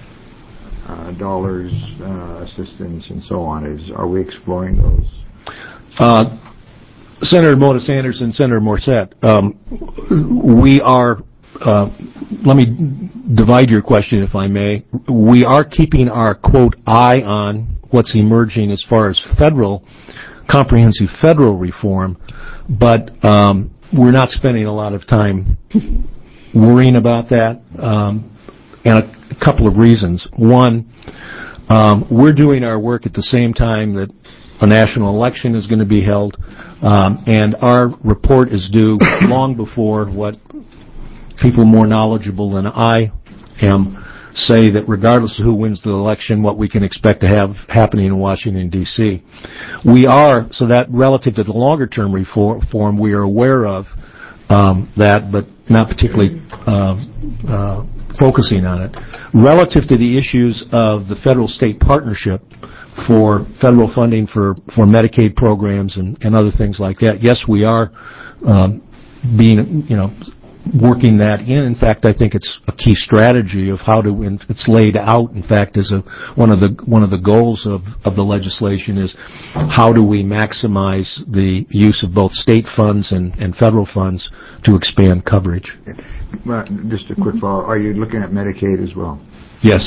uh, dollars, uh, assistance, and so on? Is Are we exploring those?
Uh, Senator Mona Sanders and Senator Morset, um, we are, uh, let me divide your question if I may. We are keeping our, quote, eye on what's emerging as far as federal, comprehensive federal reform, but um, we're not spending a lot of time worrying about that, um, and a, a couple of reasons. One, um, we're doing our work at the same time that a national election is going to be held, um, and our report is due long before what people more knowledgeable than I am say that regardless of who wins the election, what we can expect to have happening in Washington, D C We are, so that relative to the longer-term reform, we are aware of um, that, but not particularly uh, uh, focusing on it. Relative to the issues of the federal-state partnership for federal funding for, for Medicaid programs and, and other things like that, yes, we are um, being, you know, working that in. In fact, I think it's a key strategy of how to, and it's laid out, in fact, as a, one of the, one of the goals of, of the legislation is how do we maximize the use of both state funds and, and federal funds to expand coverage.
Well, just a quick follow. Are you looking at Medicaid as well?
Yes.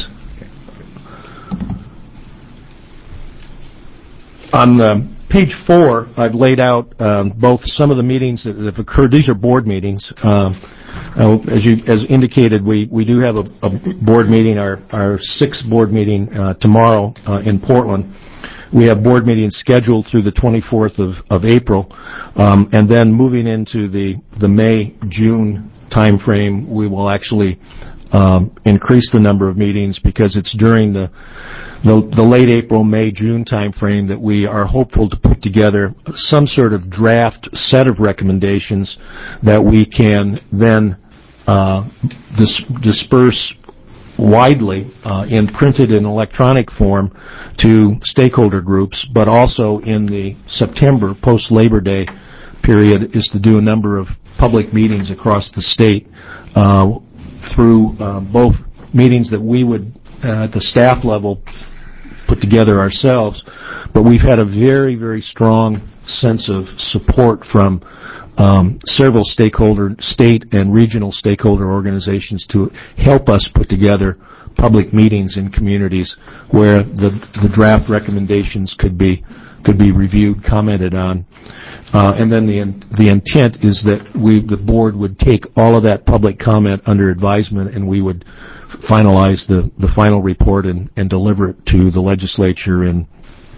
On um, page four, I've laid out um, both some of the meetings that have occurred. These are board meetings. Um, uh, as you as indicated, we, we do have a, a board meeting, our, our sixth board meeting uh, tomorrow uh, in Portland. We have board meetings scheduled through the twenty-fourth of, of April. Um, and then moving into the, the May, June time frame, we will actually um, increase the number of meetings because it's during the The, the late April, May, June time frame that we are hopeful to put together some sort of draft set of recommendations that we can then uh, dis- disperse widely uh, in printed and electronic form to stakeholder groups, but also in the September post-Labor Day period is to do a number of public meetings across the state uh, through uh, both meetings that we would uh, at the staff level put together ourselves, but we've had a very, very strong sense of support from um, several stakeholder, state and regional stakeholder organizations to help us put together public meetings in communities where the, the draft recommendations could be could be reviewed, commented on. Uh, and then the the intent is that we, the board, would take all of that public comment under advisement, and we would finalize the, the final report and, and deliver it to the legislature in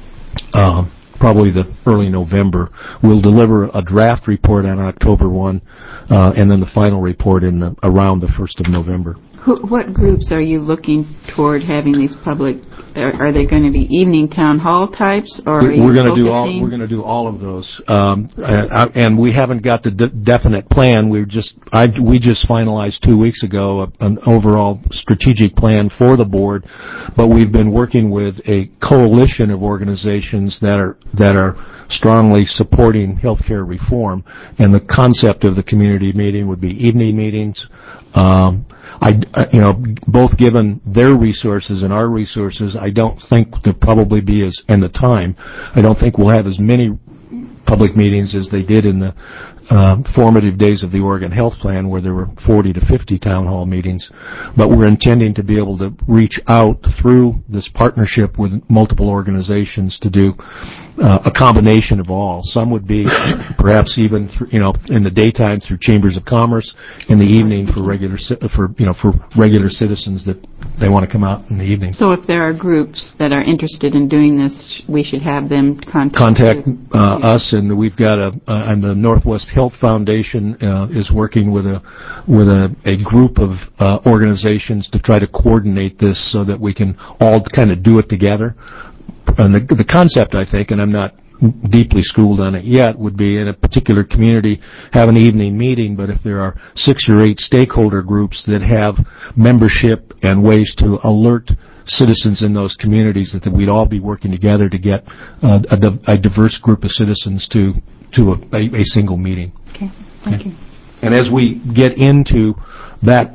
uh, probably the early November. We'll deliver a draft report on October first, uh, and then the final report in the, around the first of November.
Who, what groups are you looking toward having these public? Are, are they going to be evening town hall types, or are you
we're going to
focusing?
do all we're going to do all of those, um, and, and we haven't got the de- definite plan. We just I, we just finalized two weeks ago a, an overall strategic plan for the board, but we've been working with a coalition of organizations that are that are strongly supporting healthcare reform, and the concept of the community meeting would be evening meetings. Um, I, you know, both given their resources and our resources, I don't think there'll probably be as, and the time, I don't think we'll have as many public meetings as they did in the uh, formative days of the Oregon Health Plan, where there were forty to fifty town hall meetings. But we're intending to be able to reach out through this partnership with multiple organizations to do uh, a combination of all. Some would be perhaps even, through, you know, in the daytime through chambers of commerce, in the evening for regular, for you know, for regular citizens that they want to come out in the evening.
So if there are groups that are interested in doing this, we should have them contact
contact uh, us, and we've got a uh, and the Northwest Health Foundation uh, is working with a with a, a group of uh, organizations to try to coordinate this so that we can all kind of do it together. And the, the concept, I think, and I'm not deeply schooled on it yet, would be in a particular community have an evening meeting, but if there are six or eight stakeholder groups that have membership and ways to alert citizens in those communities, that, that we'd all be working together to get uh, a, a diverse group of citizens to to a, a, a single meeting.
Okay, thank
okay.
you.
And as we get into that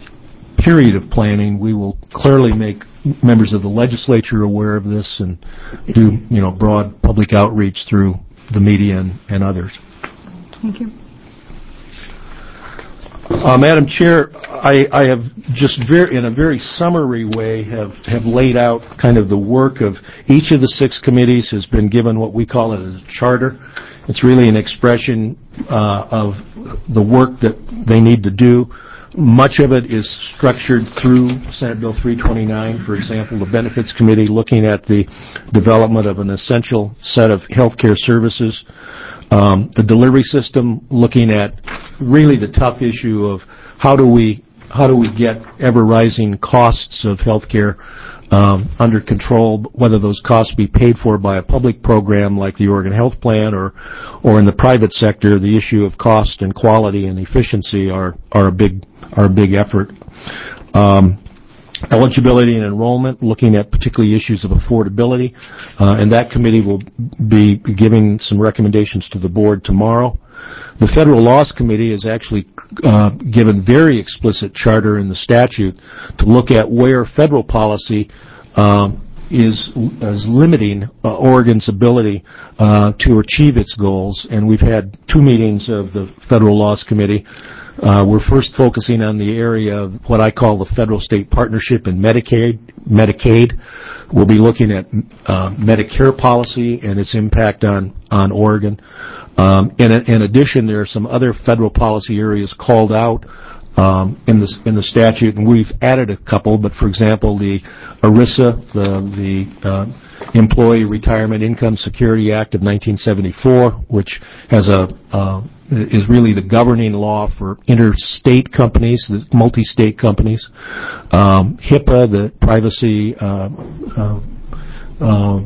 period of planning, we will clearly make members of the legislature aware of this and do, you know, broad public outreach through the media and, and others.
Thank you.
Uh, Madam Chair, I, I have just very, in a very summary way, have, have laid out kind of the work of each of the six committees has been given what we call it as a charter. It's really an expression uh, of the work that they need to do. Much of it is structured through Senate Bill three twenty-nine, for example, the Benefits Committee looking at the development of an essential set of health care services. Um, the delivery system looking at really the tough issue of how do we how do we get ever-rising costs of healthcare um, under control, whether those costs be paid for by a public program like the Oregon Health Plan or or in the private sector. The issue of cost and quality and efficiency are are a big are a big effort. Um, eligibility and enrollment, looking at particularly issues of affordability, uh, and that committee will be giving some recommendations to the board tomorrow. The Federal Laws Committee has actually uh, given very explicit charter in the statute to look at where federal policy uh, is, is limiting uh, Oregon's ability uh, to achieve its goals, and we've had two meetings of the Federal Laws Committee. Uh, we're first focusing on the area of what I call the federal-state partnership in Medicaid. Medicaid. We'll be looking at uh, Medicare policy and its impact on, on Oregon. Um, in, in addition, there are some other federal policy areas called out um, in, the, in the statute, and we've added a couple. But, for example, the ERISA, the, the uh, Employee Retirement Income Security Act of nineteen seventy-four, which has a uh, is really the governing law for interstate companies, the multi-state companies. Um, HIPAA, the privacy, uh, uh, uh,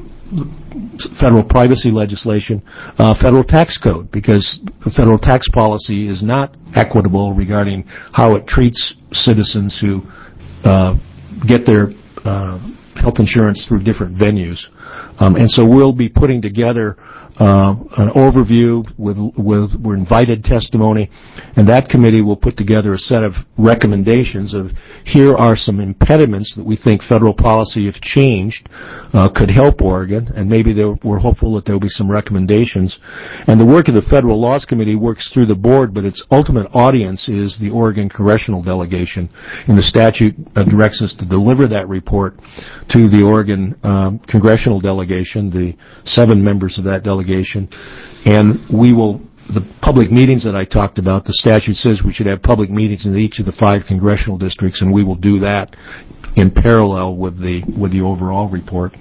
federal privacy legislation, uh, federal tax code, because the federal tax policy is not equitable regarding how it treats citizens who uh, get their uh, health insurance through different venues. Um, and so we'll be putting together Uh, an overview with, with with invited testimony, and that committee will put together a set of recommendations of here are some impediments that we think federal policy, if changed, uh, could help Oregon, and maybe there, we're hopeful that there will be some recommendations. And the work of the Federal Laws Committee works through the board, but its ultimate audience is the Oregon Congressional Delegation, and the statute uh, directs us to deliver that report to the Oregon um, Congressional Delegation, the seven members of that delegation. And we will, the public meetings that I talked about, the statute says we should have public meetings in each of the five congressional districts, and we will do that in parallel with the with the overall report.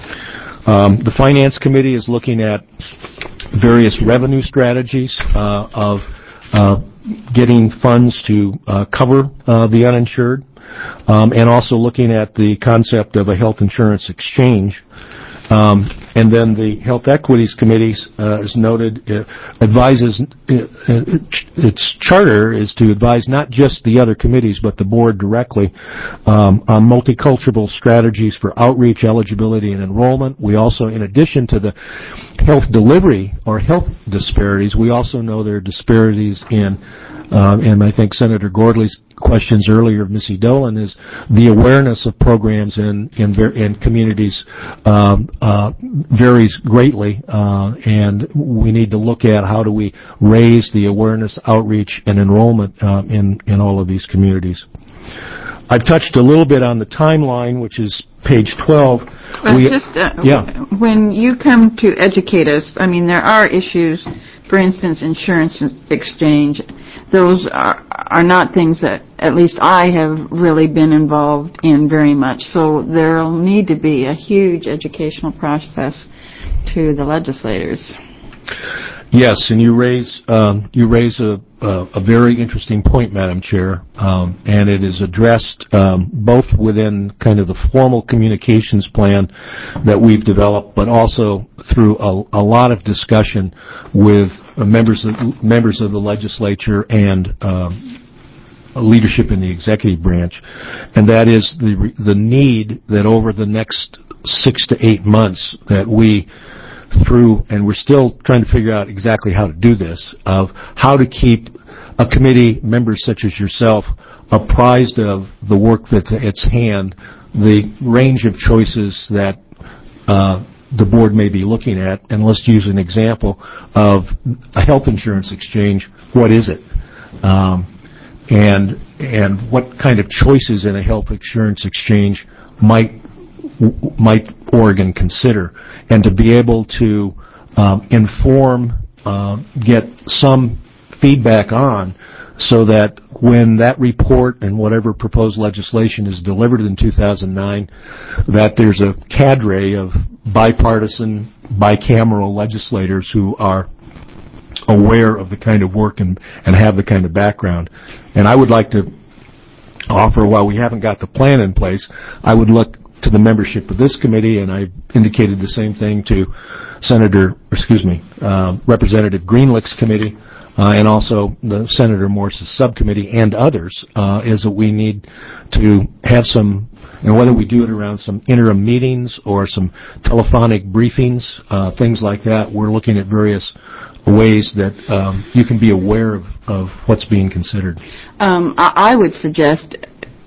Um, the Finance Committee is looking at various revenue strategies uh, of uh, getting funds to uh, cover uh, the uninsured, um, and also looking at the concept of a health insurance exchange. Um, and then the Health Equities Committee, uh, as noted, uh, advises, uh, its charter is to advise not just the other committees, but the board directly um, on multicultural strategies for outreach, eligibility, and enrollment. We also, in addition to the health delivery or health disparities, we also know there are disparities in, uh, and I think Senator Gordley's questions earlier of Missy Dolan is the awareness of programs in in, in communities um, uh, varies greatly, uh, and we need to look at how do we raise the awareness, outreach, and enrollment uh, in in all of these communities. I've touched a little bit on the timeline, which is page twelve.
Well,
we,
just uh,
yeah.
When you come to educate us, I mean, there are issues, for instance, insurance exchange. Those are, are not things that at least I have really been involved in very much. So there will need to be a huge educational process to the legislators.
Yes, and you raise um, you raise a, a, a very interesting point, Madam Chair, um, and it is addressed um, both within kind of the formal communications plan that we've developed, but also through a, a lot of discussion with uh, members of, members of the legislature and um, leadership in the executive branch, and that is the the need that over the next six to eight months that we through, and we're still trying to figure out exactly how to do this, of how to keep a committee, members such as yourself, apprised of the work that's at its hand, the range of choices that uh, the board may be looking at, and let's use an example of a health insurance exchange. What is it? Um, and and what kind of choices in a health insurance exchange might might Oregon consider, and to be able to um, inform, uh, get some feedback on, so that when that report and whatever proposed legislation is delivered in two thousand nine, that there's a cadre of bipartisan, bicameral legislators who are aware of the kind of work and, and have the kind of background. And I would like to offer, while we haven't got the plan in place, I would look to the membership of this committee, and I indicated the same thing to Senator, excuse me, uh, Representative Greenlick's committee, uh, and also the Senator Morse's subcommittee and others, uh, is that we need to have some, and whether we do it around some interim meetings or some telephonic briefings, uh, things like that, we're looking at various ways that um, you can be aware of, of what's being considered.
Um, I, I would suggest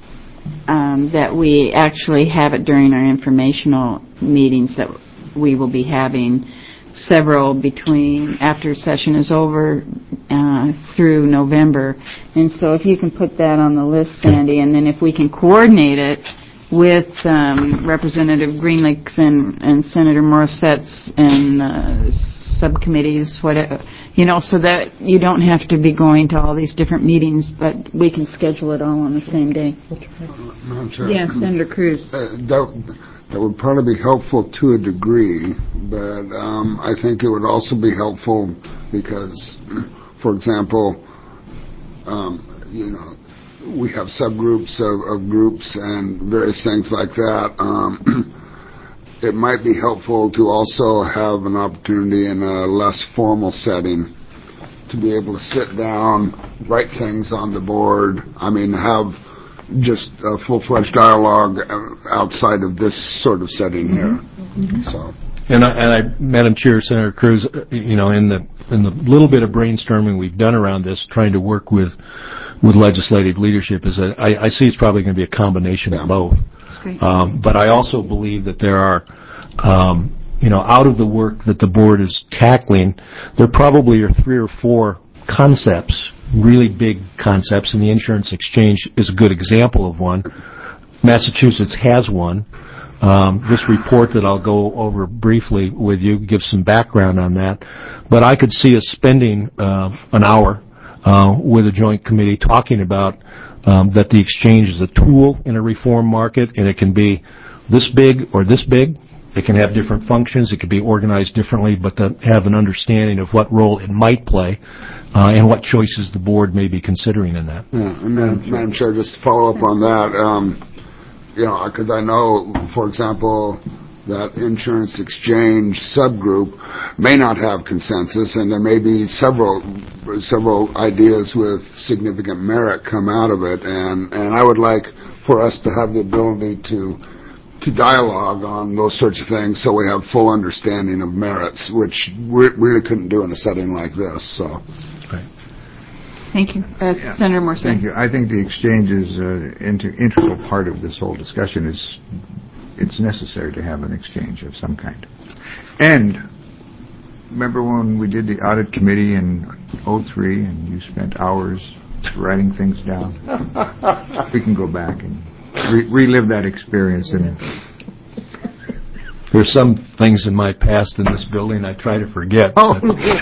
um, that we actually have it during our informational meetings that we will be having several between after session is over uh, through November. And so if you can put that on the list, Sandy, and then if we can coordinate it with um, Representative Greenlick and, and Senator Morsette's and uh, subcommittees, whatever, you know, so that you don't have to be going to all these different meetings, but we can schedule it all on the same day.
Madam Chair.
Yes, Senator Cruz.
Uh, that, that would probably be helpful to a degree, but um, I think it would also be helpful because, for example, um, you know, we have subgroups of, of groups and various things like that. Um, it might be helpful to also have an opportunity in a less formal setting to be able to sit down, write things on the board. I mean, have just a full-fledged dialogue outside of this sort of setting here. Mm-hmm. So.
And I, and I, Madam Chair, Senator Cruz, you know, in the in the little bit of brainstorming we've done around this, trying to work with with legislative leadership, is that I, I see it's probably going to be a combination
yeah.
of both.
That's great.
Um, but I also believe that there are, um, you know, out of the work that the board is tackling, there probably are three or four concepts, really big concepts, and the insurance exchange is a good example of one. Massachusetts has one. Um, this report that I'll go over briefly with you gives some background on that. But I could see us spending uh, an hour uh, with a joint committee talking about um, that the exchange is a tool in a reform market, and it can be this big or this big. It can have different functions. It can be organized differently, but to have an understanding of what role it might play uh, and what choices the board may be considering in that.
Yeah, and Madam, Madam Chair, just to follow up on that, um, you know, because I know, for example, that insurance exchange subgroup may not have consensus, and there may be several several ideas with significant merit come out of it, and, and I would like for us to have the ability to to dialogue on those sorts of things so we have full understanding of merits, which we really couldn't do in a setting like this. So.
Right.
Thank you. Uh,
Yeah.
Senator Morse.
Thank you. I think the exchange is an inter- integral part of this whole discussion. Is it's necessary to have an exchange of some kind. And remember when we did the audit committee in oh three and you spent hours writing things down? We can go back and re- relive that experience. And
there's some things in my past in this building I try to forget.
Oh.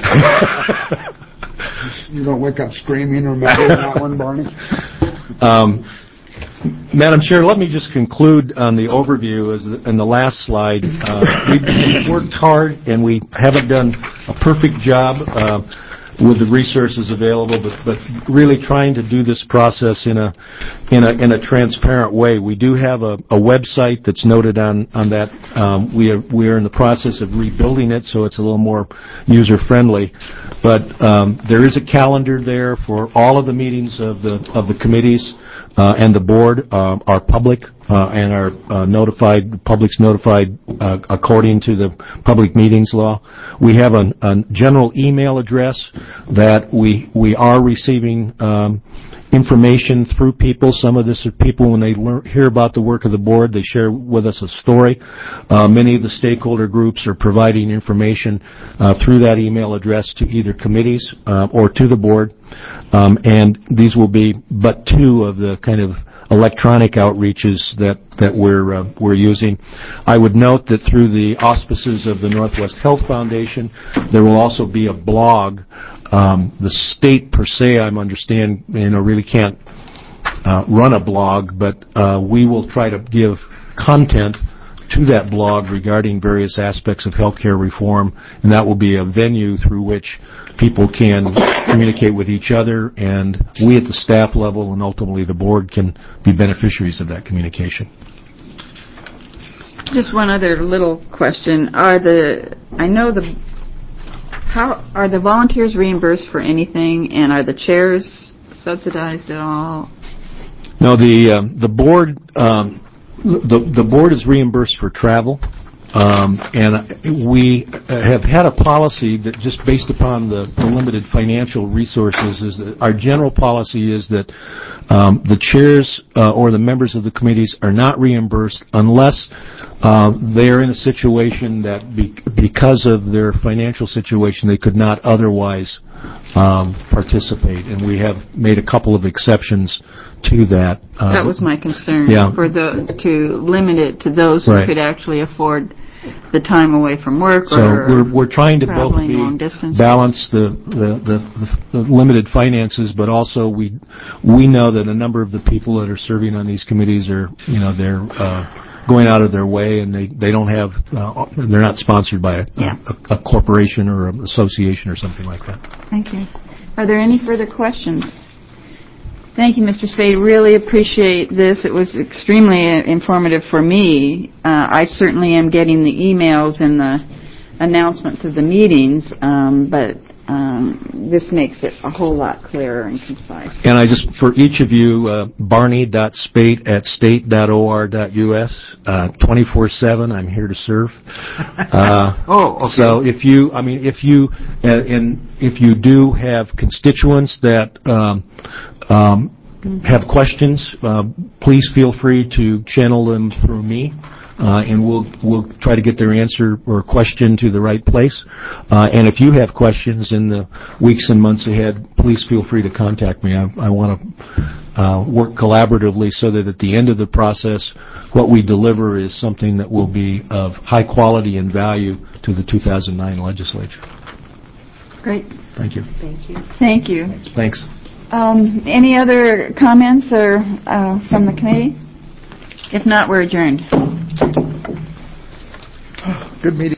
You don't wake up screaming or remembering that one, Barney?
Um, Madam Chair, let me just conclude on the overview. As the, in the last slide, uh, we've worked hard and we haven't done a perfect job uh, with the resources available, but, but really trying to do this process in a in a in a transparent way. We do have a, a website that's noted on on that. Um, we are we are in the process of rebuilding it, so it's a little more user friendly. But um, there is a calendar there for all of the meetings of the of the committees. Uh, and the board uh, are public uh, and are uh, notified, the public's notified uh, according to the public meetings law. We have a, a general email address that we we are receiving um, information through people. Some of this are people, when they learn, hear about the work of the board, they share with us a story. Uh, many of the stakeholder groups are providing information uh, through that email address to either committees uh, or to the board. Um, and these will be but two of the kind of electronic outreaches that, that we're uh, we're using. I would note that through the auspices of the Northwest Health Foundation, there will also be a blog. Um, the state per se, I'm understand, you know, really can't uh, run a blog, but uh, we will try to give content to that blog regarding various aspects of healthcare reform, and that will be a venue through which people can communicate with each other, and we at the staff level and ultimately the board can be beneficiaries of that communication.
Just one other little question. Are the, I know the, how, are the volunteers reimbursed for anything, and are the chairs subsidized at all?
No, the, um, the board, um, the, the board is reimbursed for travel. Um, and we have had a policy that just based upon the, the limited financial resources is that our general policy is that um, the chairs uh, or the members of the committees are not reimbursed unless uh, they're in a situation that be, because of their financial situation they could not otherwise um, participate. And we have made a couple of exceptions to that. Uh,
that was my concern.
Yeah.
For the to limit it to those who
right.
could actually afford the time away from work.
So
or
we're we're trying to both
traveling
be
long distance.
balance the the, the the limited finances, but also we we know that a number of the people that are serving on these committees are you know they're uh, going out of their way, and they they don't have uh, they're not sponsored by a,
Yeah.
a, a corporation or an association or something like that.
Thank you. Are there any further questions? Thank you, Mister Spade. Really appreciate this. It was extremely uh, informative for me. Uh, I certainly am getting the emails and the announcements of the meetings, um, but um, this makes it a whole lot clearer and concise.
And I just, for each of you, uh, barney dot spate at state dot o r dot u s, uh, twenty-four seven, I'm here to serve. Uh,
Oh, okay.
So if you, I mean, if you, uh, and if you do have constituents that um, um, have questions, uh, please feel free to channel them through me. Uh, and we'll we'll try to get their answer or question to the right place. Uh, and if you have questions in the weeks and months ahead, please feel free to contact me. I, I want to uh, work collaboratively so that at the end of the process, what we deliver is something that will be of high quality and value to the two thousand nine legislature.
Great.
Thank you.
Thank you.
Thank you.
Thanks.
Um, any other comments or uh, from the committee? If not, we're adjourned.
Good meeting.